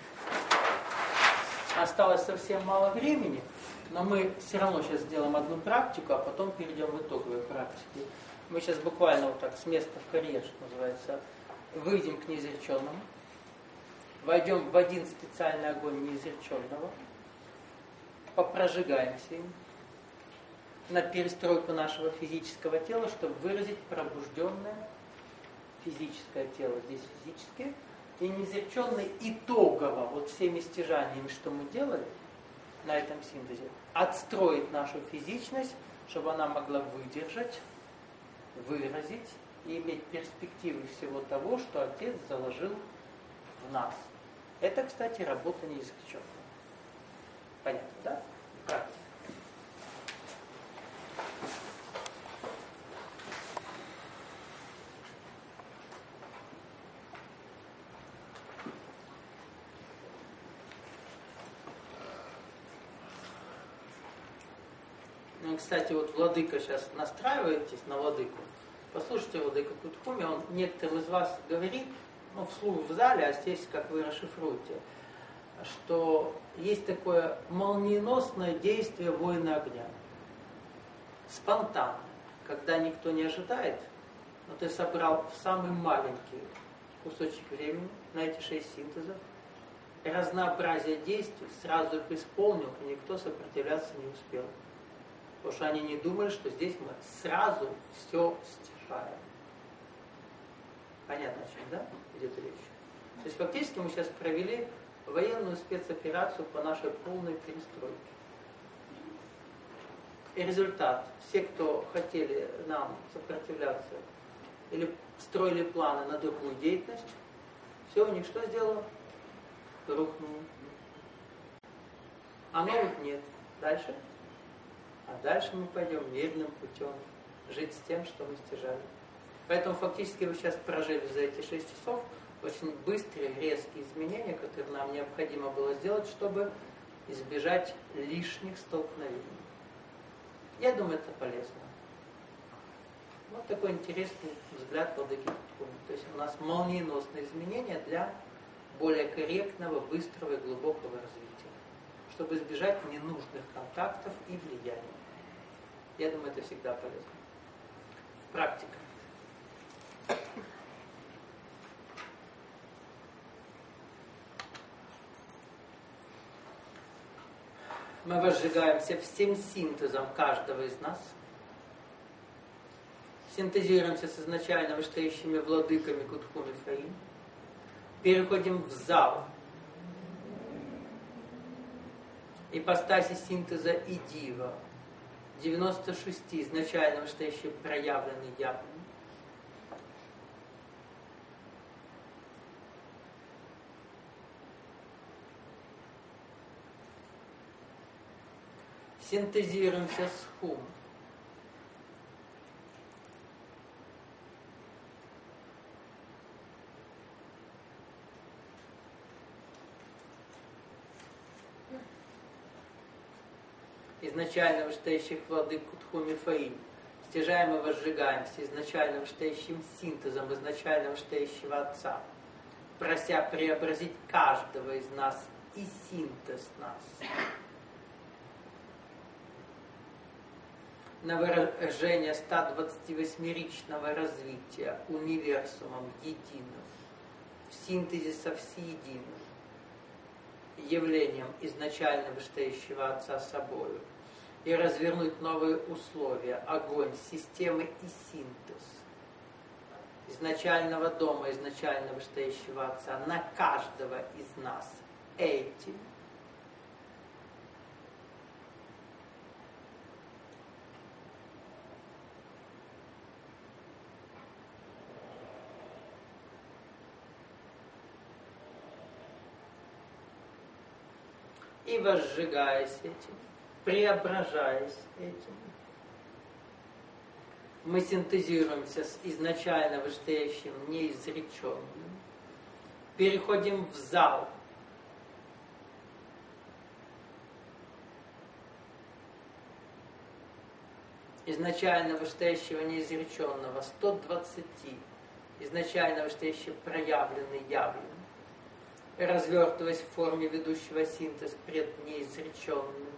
S1: осталось совсем мало времени, но мы все равно сейчас сделаем одну практику, а потом перейдем в итоговые практики. Мы сейчас буквально вот так с места в карьер, что называется, выйдем к неизреченному, войдем в один специальный огонь неизреченного, попрожигаемся им на перестройку нашего физического тела, чтобы выразить пробужденное физическое тело, здесь физическое, и неизреченный итогово, вот всеми стяжаниями, что мы делали на этом синтезе, отстроить нашу физичность, чтобы она могла выдержать, выразить и иметь перспективы всего того, что Отец заложил в нас. Это, кстати, работа неизреченная. Понятно, да? Практика. Ну, кстати, вот владыка сейчас настраиваетесь на владыку. Послушайте владыку Кутхуми, он некоторым из вас говорит, ну, вслух в зале, а здесь как вы расшифруете, что есть такое молниеносное действие воина огня. Спонтанно. Когда никто не ожидает, но ты собрал в самый маленький кусочек времени на эти шесть синтезов, и разнообразие действий, сразу их исполнил, и никто сопротивляться не успел. Потому что они не думали, что здесь мы сразу все стяжаем. Понятно, о чем, да, идет речь? То есть фактически мы сейчас провели военную спецоперацию по нашей полной перестройке. И результат. Все, кто хотели нам сопротивляться или строили планы на другую деятельность, все у них что сделало? Рухнуло. А новых нет. Дальше? А дальше мы пойдем мирным путем. Жить с тем, что мы стяжали. Поэтому фактически вы сейчас прожили за эти шесть часов очень быстрые, резкие изменения, которые нам необходимо было сделать, чтобы избежать лишних столкновений. Я думаю, это полезно. Вот такой интересный взгляд Владыки Куткуна. То есть у нас молниеносные изменения для более корректного, быстрого и глубокого развития, чтобы избежать ненужных контактов и влияния. Я думаю, это всегда полезно. Практика. Мы возжигаемся всем синтезом каждого из нас. Синтезируемся с изначально вышестоящими владыками Куткун и Фаин. Переходим в зал. Ипостаси синтеза и дива. девяносто шесть изначально вышестоящие проявленные явно. Синтезируемся с хум. Изначально вышестоящих владык Кутхум и Фаин. Стяжаем и возжигаемся изначально вышестоящим синтезом изначально вышестоящего Отца, прося преобразить каждого из нас и синтез нас на выражение ста двадцативосьмеричного развития универсумом единым, в синтезе со всеединым, явлением изначально вышестоящего Отца собою, и развернуть новые условия, огонь, системы и синтез изначального дома, изначально вышестоящего Отца на каждого из нас этим. И возжигаясь этим, преображаясь этим, мы синтезируемся с изначально вышестоящим неизреченным, переходим в зал, изначально вышестоящего неизреченного сто двадцати, изначально вышестоящий проявленный явленный, развертываясь в форме ведущего синтез пред неизреченным.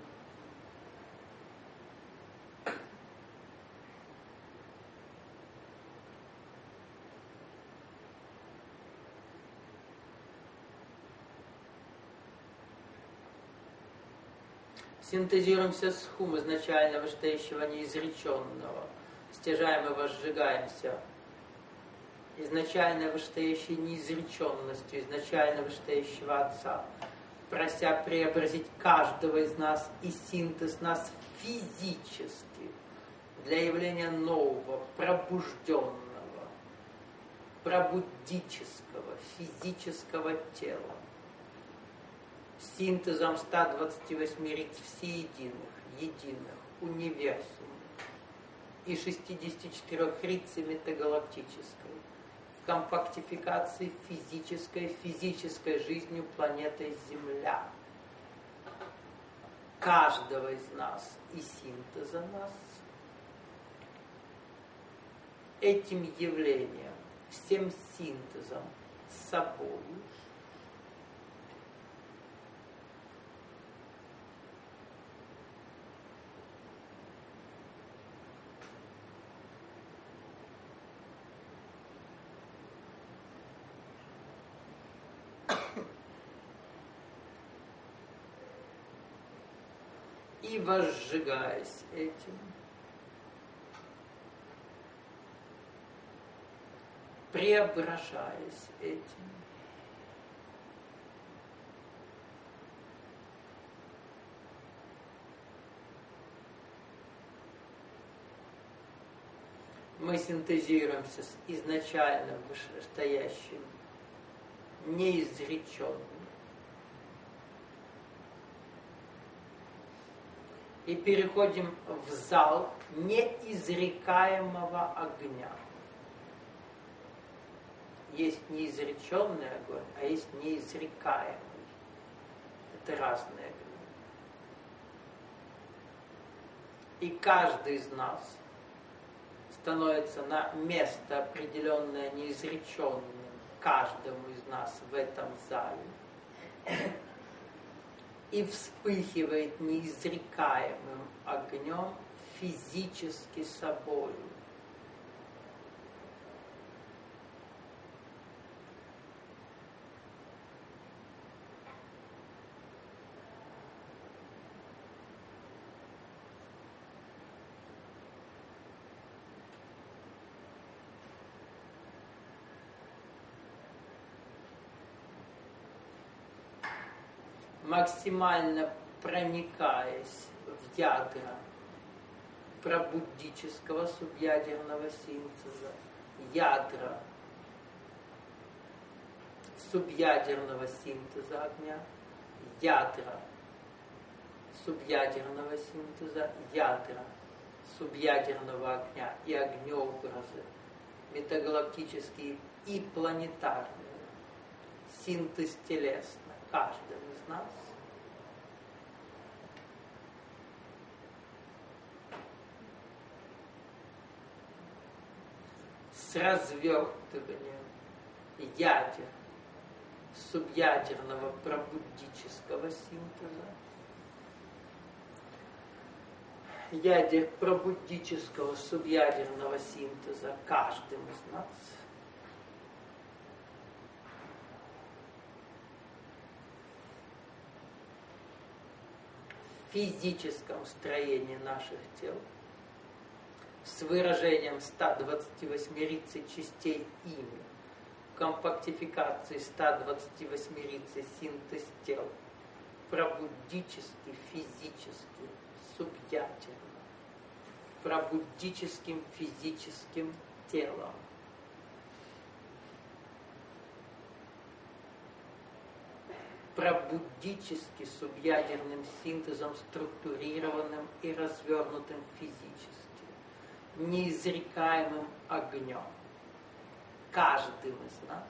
S1: Синтезируемся с хум изначально вышестоящего неизреченного, стяжаем и возжигаемся изначально вышестоящей неизреченностью, изначально вышестоящего Отца, прося преобразить каждого из нас и синтез нас физически для явления нового, пробужденного, пробудического, физического тела, синтезом ста двадцати восьми риц всеединых, единых, универсумов и шестидесяти четырёх рицы метагалактической, в компактификации физической, физической жизнью планеты Земля, каждого из нас и синтеза нас, этим явлением, всем синтезом с собой, и возжигаясь этим, преображаясь этим, мы синтезируемся с изначальным вышестоящим, неизреченным. И переходим в зал неизрекаемого огня. Есть неизреченный огонь, а есть неизрекаемый. Это разные огни. И каждый из нас становится на место, определенное неизреченным каждому из нас в этом зале, и вспыхивает неизрекаемым огнем физически собою. Максимально проникаясь в ядра пробуддического субъядерного синтеза, ядра субъядерного синтеза огня, ядра субъядерного синтеза, ядра субъядерного огня и огнеобразы, метагалактические и планетарные, синтез телесно каждым из нас. С развертыванием ядер субъядерного пробуддического синтеза, ядер пробуддического субъядерного синтеза каждым из нас. В физическом строении наших тел с выражением ста двадцати восьмерицей частей ими, компактификации ста двадцати восьмерицей синтез тел, пробуддически, физически, субъядерно, пробуддическим физическим телом. Пробуддически субъядерным синтезом, структурированным и развернутым физически, неизрекаемым огнем, каждым из нас.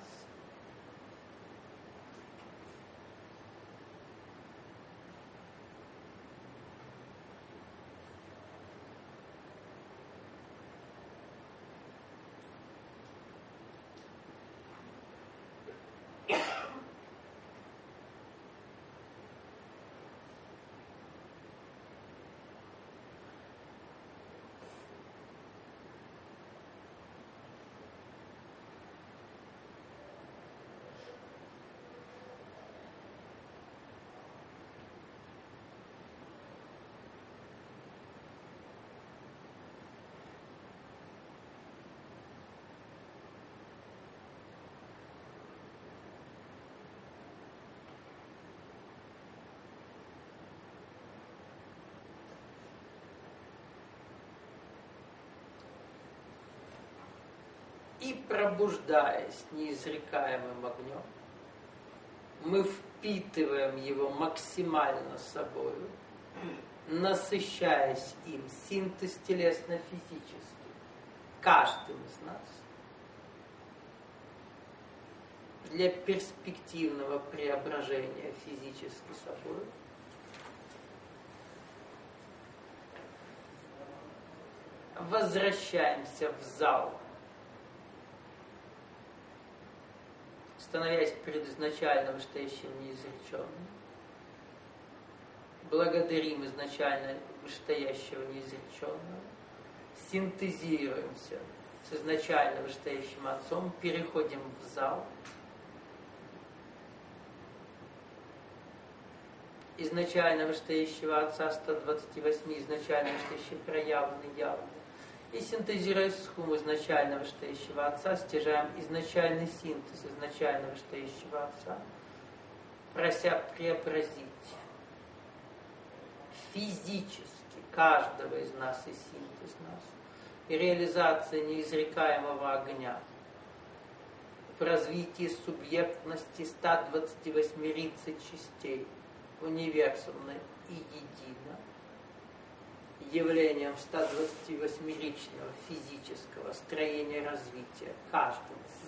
S1: И пробуждаясь неизрекаемым огнем, мы впитываем его максимально собою, насыщаясь им, синтез телесно-физический, каждым из нас, для перспективного преображения физически собой. Возвращаемся в зал, становясь перед изначально вышестоящим неизреченным. Благодарим изначально вышестоящего неизреченного, синтезируемся с изначально вышестоящим Отцом, переходим в зал. Изначально вышестоящего Отца ста двадцати восьми, изначально вышестоящий проявленный явный. И синтезируя схему изначально вышестоящего Отца, стяжаем изначальный синтез изначально вышестоящего Отца, прося преобразить физически каждого из нас и синтез нас и реализация неизрекаемого огня в развитии субъектности ста двадцати восьми рицей частей универсумно и едино, явлением ста двадцати восьми ричного физического строения развития каждого из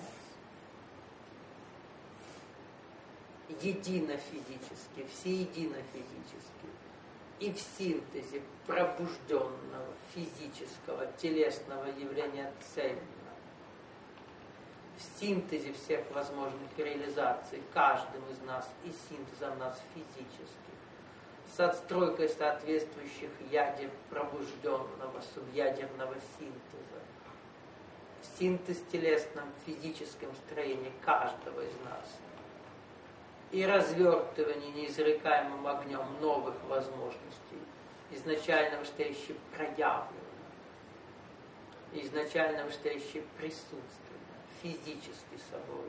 S1: нас, едино физически, всеедино физически, и в синтезе пробужденного физического телесного явления цельного, в синтезе всех возможных реализаций каждым из нас и синтезом нас физических, с отстройкой соответствующих ядер пробужденного субъядерного синтеза, в синтез телесном физическом строении каждого из нас и развертывание неизрекаемым огнем новых возможностей, изначально вышестоящие проявлено, изначально вышестоящие присутственно, физически собой,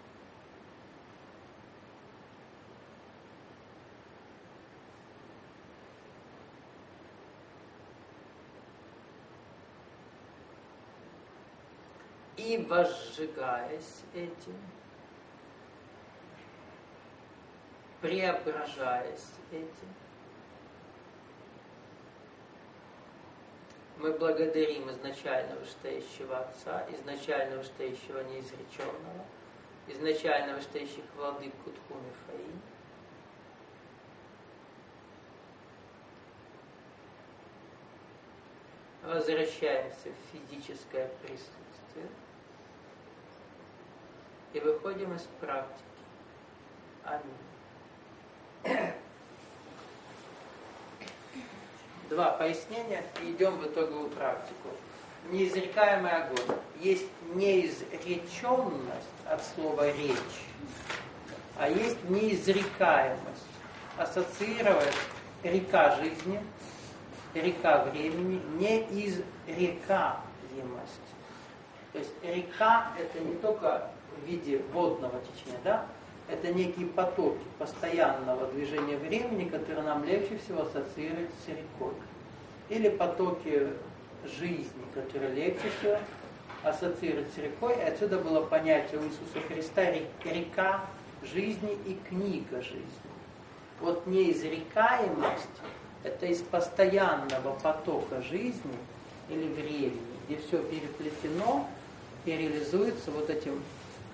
S1: и возжигаясь этим, преображаясь этим, мы благодарим изначально вышестоящего Отца, изначально вышестоящего неизреченного, изначально вышестоящих владык Кутху Мифаи, возвращаемся в физическое присутствие и выходим из практики. Аминь. Два пояснения и идем в итоговую практику. Неизрекаемый огонь. Есть неизреченность от слова речь, а есть неизрекаемость. Ассоциировать река жизни, река времени, неизрекаемость. То есть река это не только в виде водного течения, да? Это некие потоки постоянного движения времени, которые нам легче всего ассоциировать с рекой. Или потоки жизни, которые легче всего ассоциировать с рекой. И отсюда было понятие у Иисуса Христа река жизни и книга жизни. Вот неизрекаемость это из постоянного потока жизни или времени, где все переплетено и реализуется вот этим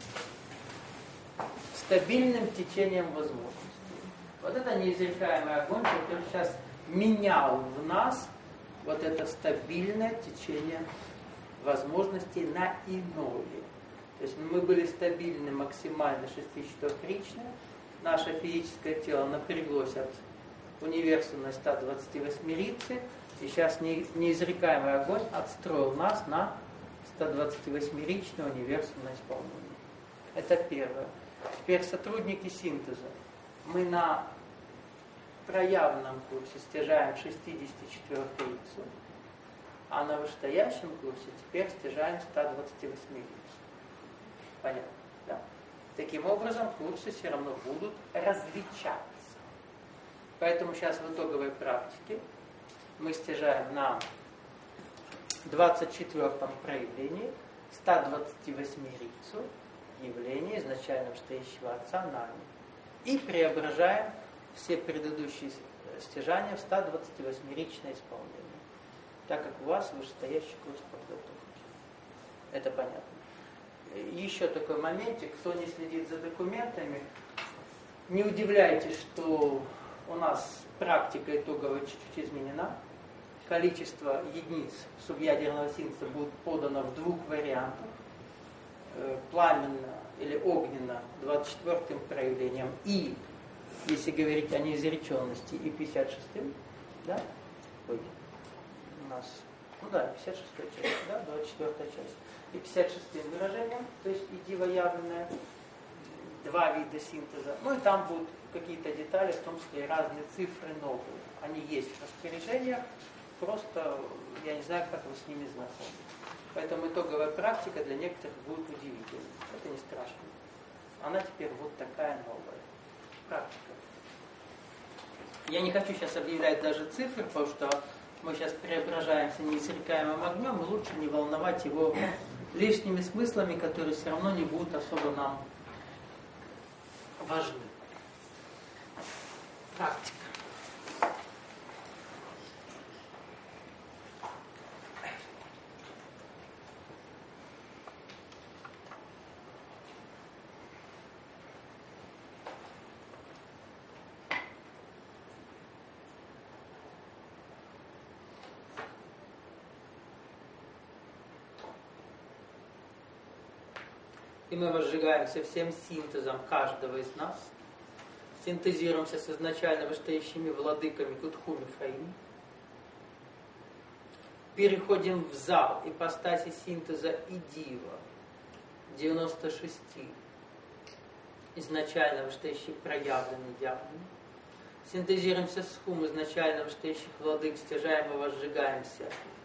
S1: стабильным течением возможностей. Вот это неизрекаемый огонь, который сейчас менял в нас вот это стабильное течение возможностей на иное. То есть мы были стабильны максимально шестичетырехричные, наше физическое тело напряглось от универсальной ста двадцати восьми рицы, и сейчас неизрекаемый огонь отстроил нас на ста двадцати восьми ричное универсальное исполнение. Это первое. Теперь сотрудники синтеза. Мы на проявленном курсе стяжаем шестидесятичетырехрицу, а на вышестоящем курсе теперь стяжаем ста двадцати восьми рицу. Понятно? Да? Таким образом, курсы все равно будут различаться. Поэтому сейчас в итоговой практике мы стяжаем на двадцать четвёртом проявлении ста двадцати восьми рицу, явление изначально вышестоящего Отца нами. И преображаем все предыдущие стяжания в ста двадцати восьми ричное исполнение. Так как у вас вышестоящий курс подготовки. Это понятно. Еще такой моментик, кто не следит за документами, не удивляйтесь, что у нас практика итоговая чуть-чуть изменена. Количество единиц субъядерного синтеза будет подано в двух вариантах. Пламенно или огненно двадцать четвёртым проявлением и, если говорить о неизреченности, и пятьдесят шестым, да? Ой, у нас, ну да, пятьдесят шестая часть, да, двадцать четвёртая часть. И пятьдесят шестым выражением, то есть и дивоявленное, два вида синтеза. Ну и там будут какие-то детали, в том числе и разные цифры новые. Они есть в распоряжениях, просто я не знаю, как вы с ними знакомы. Поэтому итоговая практика для некоторых будет удивительной. Это не страшно. Она теперь вот такая новая практика. Я не хочу сейчас объявлять даже цифры, потому что мы сейчас преображаемся неиссякаемым огнем, и лучше не волновать его лишними смыслами, которые все равно не будут особо нам важны. Практика. И мы возжигаемся всем синтезом каждого из нас, синтезируемся с изначально вышестоящими владыками Кутху Мифраим, переходим в зал ипостаси синтеза и дива девяносто шесть, изначально вышестоящий проявленный явный, синтезируемся с хум изначально вышестоящих владык, стяжаем и возжигаемся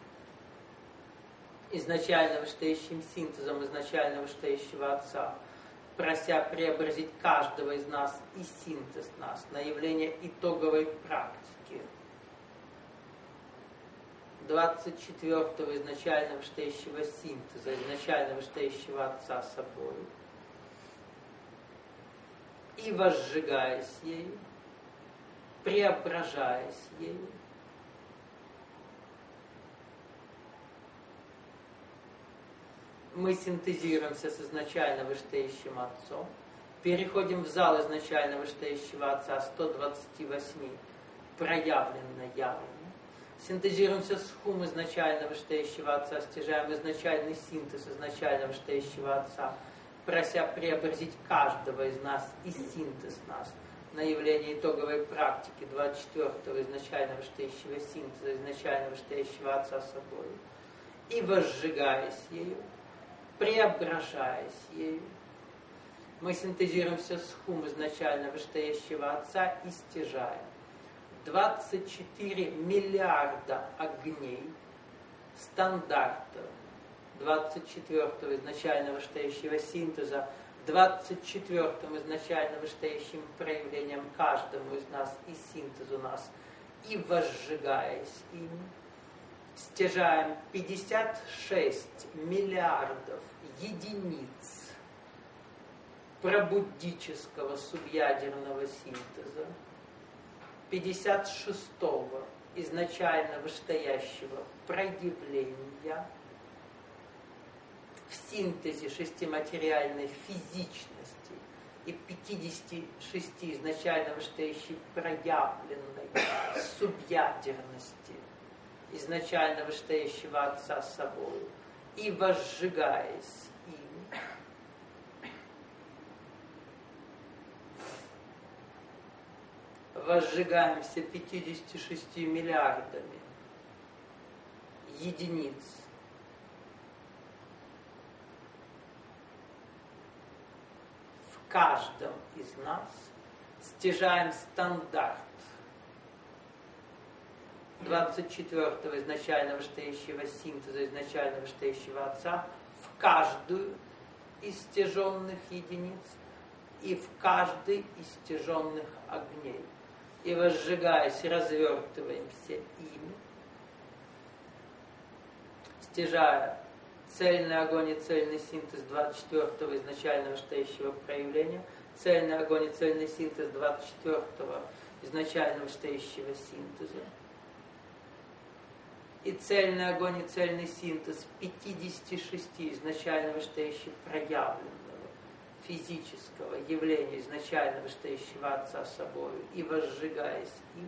S1: изначально вышестоящим синтезом изначально вышестоящего Отца, прося преобразить каждого из нас и синтез нас на явление итоговой практики. двадцать четвёртого изначально вышестоящего синтеза, изначально вышестоящего Отца собой. И возжигаясь ею, преображаясь ею, мы синтезируемся с изначально вышестоящим Отцом, переходим в зал изначально вышестоящего Отца сто двадцать восемь, проявленно явленно, синтезируемся с хум изначально вышестоящего Отца, стяжаем изначальный синтез изначально вышестоящего Отца, прося преобразить каждого из нас и синтез нас на явление итоговой практики двадцать четвёртого изначально вышестоящего синтеза изначально вышестоящего Отца собой, и возжигаясь ею, преображаясь ею, мы синтезируемся с хум изначально вышестоящего Отца и стяжаем двадцать четыре миллиарда огней стандартов двадцать четвёртого изначально вышестоящего синтеза, двадцать четвёртым изначально вышестоящим проявлением каждому из нас и синтезу нас, и возжигаясь им, стяжаем пятьдесят шесть миллиардов единиц пробуддического субъядерного синтеза, пятьдесят шестого изначально вышестоящего проявления в синтезе шестиматериальной физичности и пятидесяти шести изначально вышестоящей проявленной субъядерности изначально вышестоящего Отца с собой, и возжигаясь им, возжигаемся пятьюдесятью шестью миллиардами единиц в каждом из нас, стяжаем стандарт двадцать четвёртого изначально вышестоящего синтеза изначально вышестоящего Отца в каждую из стяженных единиц и в каждый из стяженных огней. И возжигаясь, развертываемся ими, стяжая цельный огонь и цельный синтез двадцать четвёртого изначально вышестоящего проявления, цельный огонь и цельный синтез двадцать четвёртого изначально вышестоящего синтеза, и цельный огонь и цельный синтез пятидесяти шести изначально вышестоящего проявленного физического явления изначально вышестоящего Отца собою, и возжигаясь им,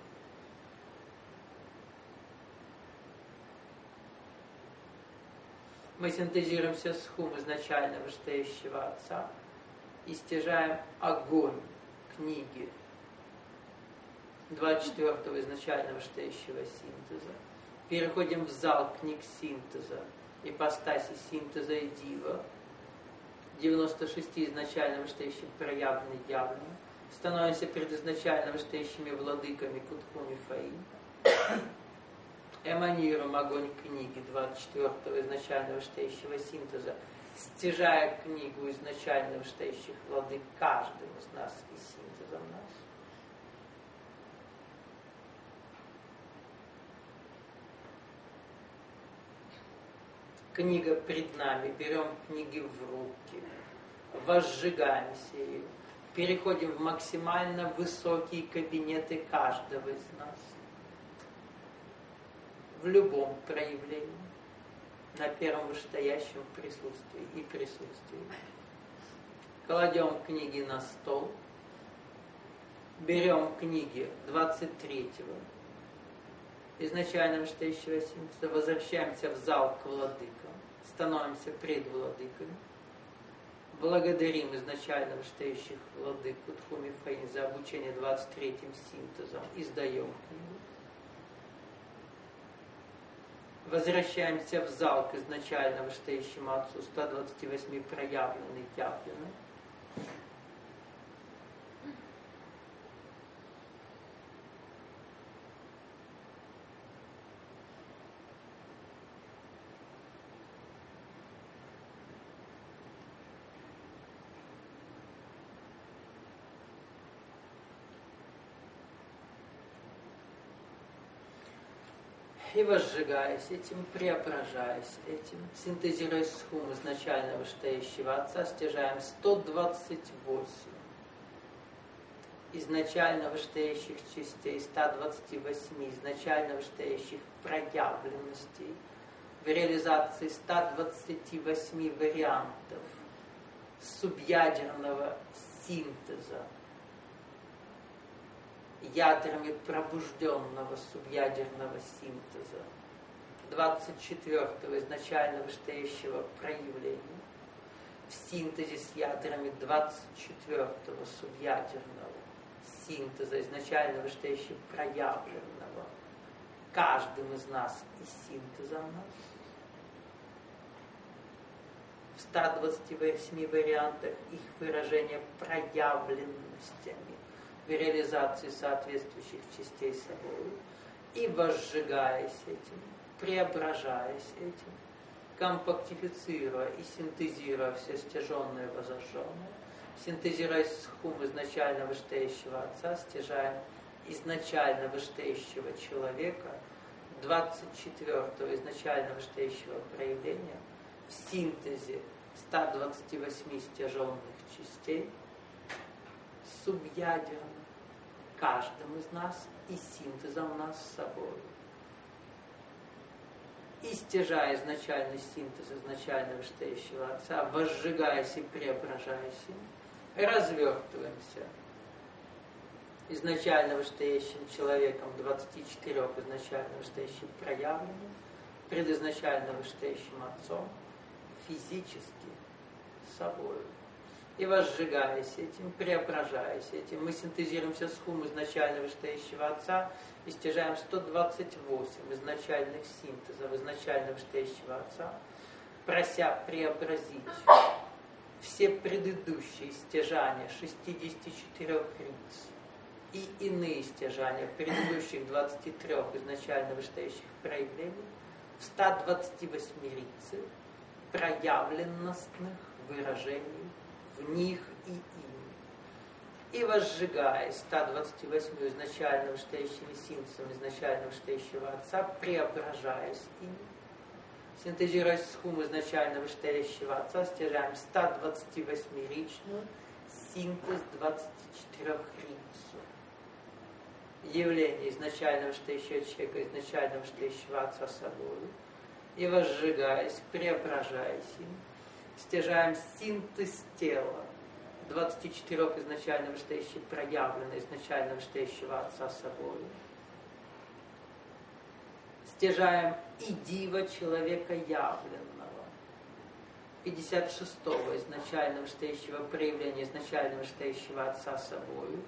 S1: мы синтезируемся с хум изначально вышестоящего Отца и стяжаем огонь книги двадцать четвёртого изначально вышестоящего синтеза, переходим в зал книг синтеза, ипостаси синтеза и дива, девяносто шесть изначально вышестоящих проявленных явленных, становимся перед изначально вышестоящими владыками Кутху Мифраим, эманируем огонь книги двадцать четвёртого изначально вышестоящего синтеза, стяжая книгу изначально вышестоящих владык каждым из нас и синтезом нас. Книга пред нами, берем книги в руки, возжигаемся ею, переходим в максимально высокие кабинеты каждого из нас, в любом проявлении, на первом вышестоящем присутствии и присутствии. Кладем книги на стол, берем книги двадцать третьего изначально вышестоящего синтеза, возвращаемся в зал к владыкам, становимся пред владыками, благодарим изначально вышестоящих владык Тхуми Фэйн за обучение двадцать третьим синтезом, издаем книгу. Возвращаемся в зал к изначально вышестоящему Отцу ста двадцати восьми проявленной явленной. И возжигаясь этим, преображаясь этим, синтезируя схум изначально вышестоящего Отца, стяжаем сто двадцать восемь изначально вышестоящих частей, ста двадцати восьми изначально вышестоящих проявленностей, в реализации ста двадцати восьми вариантов субъядерного синтеза, ядрами пробужденного субъядерного синтеза, двадцать четвёртого изначально вышестоящего проявления, в синтезе с ядрами двадцать четвёртого субъядерного синтеза, изначально вышестоящего проявленного, каждым из нас и синтеза в нас, в ста двадцати восьми вариантах их выражения проявленностями, в реализации соответствующих частей собой, и возжигаясь этим, преображаясь этим, компактифицируя и синтезируя все стяженное и возожженное, синтезируя схум изначально вышестоящего Отца, стяжаем изначально вышестоящего человека, двадцать четвёртого изначально вышестоящего проявления, в синтезе ста двадцати восьми стяженных частей, субъядерно каждым из нас и синтезом нас с собой. И стяжая изначальный синтез изначально вышестоящего Отца, возжигаясь и преображаясь им, развертываемся изначально вышестоящим человеком, двадцати четырёх изначально вышестоящим проявленным, предизначально вышестоящим Отцом, физически собой. И возжигаясь этим, преображаясь этим, мы синтезируемся с хум изначально вышестоящего Отца и стяжаем сто двадцать восемь изначальных синтезов изначально вышестоящего Отца, прося преобразить все предыдущие стяжания шестидесяти четырёх риц и иные стяжания предыдущих двадцати трёх изначально вышестоящих проявлений в ста двадцати восьми рицы проявленностных выражений в них и им. И возжигая ста двадцати восьми изначально вышестоящими синтезами изначально вышестоящего Отца, преображаясь им, синтезируя схум изначально вышестоящего Отца, стяжаем ста двадцати восьми ричную синтез двадцати четырёх рицу. Явление изначально вышестоящего человека, изначально вышестоящего Отца собой, и возжигаясь, преображаясь им, стяжаем синтез тела, двадцати четырёх изначально вышестоящих проявлено изначально вышестоящего Отца собой. Стяжаем и дива человека явленного, пятьдесят шестого изначально вышестоящего проявления изначально вышестоящего Отца собой.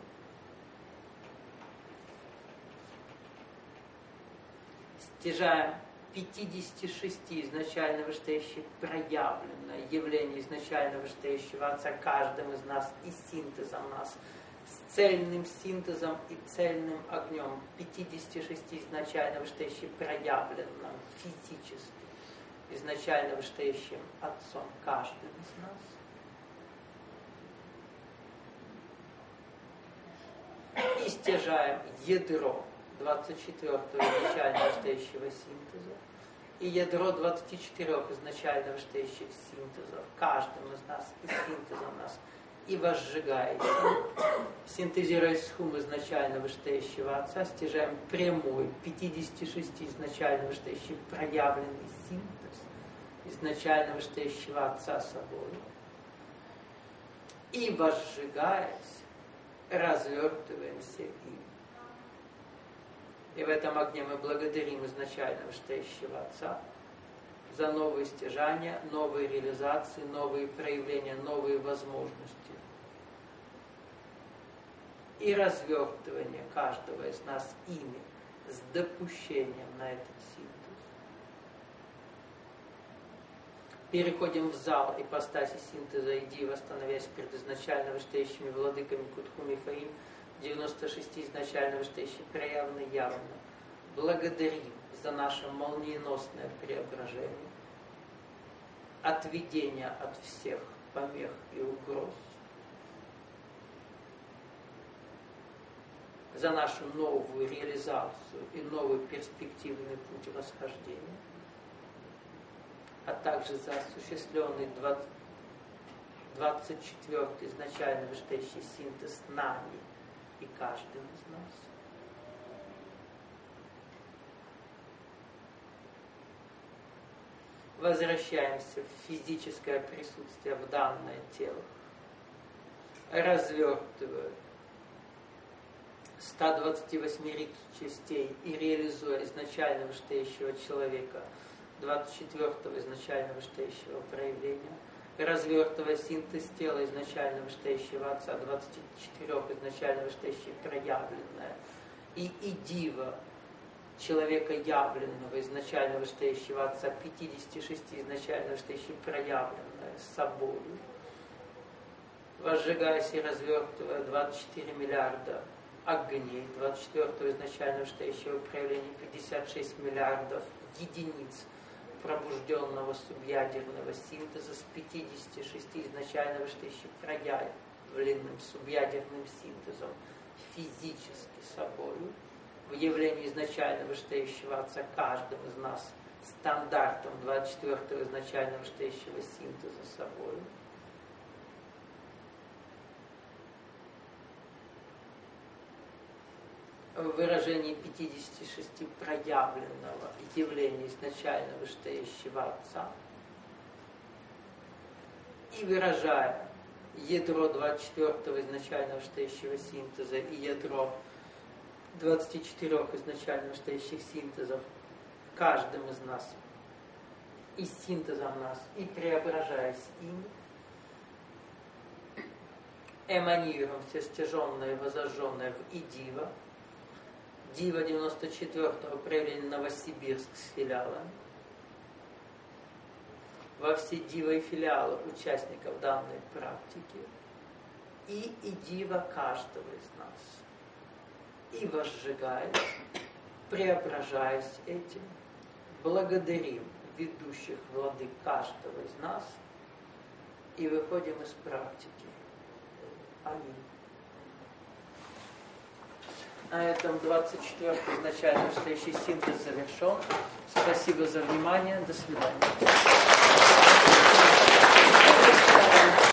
S1: Стяжаем пятидесяти шести изначально вышестоящих проявленное явление изначально вышестоящего Отца каждым из нас и синтезом нас, с цельным синтезом и цельным огнем, пятидесяти шести изначально вышестоящих проявленным физически, изначально вышестоящим Отцом каждым из нас. И стяжаем ядро двадцать четвёртого изначально вышестоящего синтеза и ядро двадцати четырёх изначально вышестоящих синтезов, каждым из нас и синтезом нас, и возжигает. Синтезируя схум изначально вышестоящего Отца, стяжаем прямой, пятидесяти шести изначально вышестоящий проявленный синтез изначально вышестоящего Отца собой. И возжигаясь, развертываемся им. И в этом огне мы благодарим изначально вышестоящего Отца за новые стяжания, новые реализации, новые проявления, новые возможности. И развертывание каждого из нас ими с допущением на этот синтез. Переходим в зал ипостаси синтеза и дива, становясь перед изначально вышестоящими владыками Кутхум и Фаим, девяносто шести изначально вышестоящих проявлено явно. Благодарим за наше молниеносное преображение, отведение от всех помех и угроз, за нашу новую реализацию и новый перспективный путь восхождения, а также за осуществленный двадцать четвёртый изначально вышестоящий синтез нами и каждым из нас. Возвращаемся в физическое присутствие в данное тело, развертывая ста двадцати восьми частей и реализуя изначально вышестоящего человека, двадцать четвёртого изначально вышестоящего проявления, развертывая синтез тела изначально вышестоящего Отца, двадцати четырёх изначально вышестоящих проявленное, и идива человека явленного изначально вышестоящего Отца, пятидесяти шести изначально вышестоящих проявленное с собой, возжигаясь и развертывая двадцать четыре миллиарда огней, двадцать четвёртого изначально вышестоящего проявления, пятьдесят шесть миллиардов единиц пробужденного субъядерного синтеза с пятидесяти шести изначально вышестоящих проявленным субъядерным синтезом физически собою, в явлении изначально вышестоящего Отца каждым из нас стандартом двадцать четвёртого изначально вышестоящего синтеза собою, в выражении пятидесяти шести проявленного явления изначально вышестоящего Отца, и выражая ядро двадцать четвёртого изначально вышестоящего синтеза и ядро двадцати четырёх изначально вышестоящих синтезов каждым из нас и синтезом нас, и преображаясь им, эманируем все стяженное и возожженное в идива, дива девяносто четвёртого проявления Новосибирск с филиалом, во все дива и филиалы участников данной практики, и идива каждого из нас. И возжигаясь, преображаясь этим, благодарим ведущих владык каждого из нас и выходим из практики. Аминь. На этом двадцать четвёртый изначально вышестоящий синтез завершен. Спасибо за внимание. До свидания.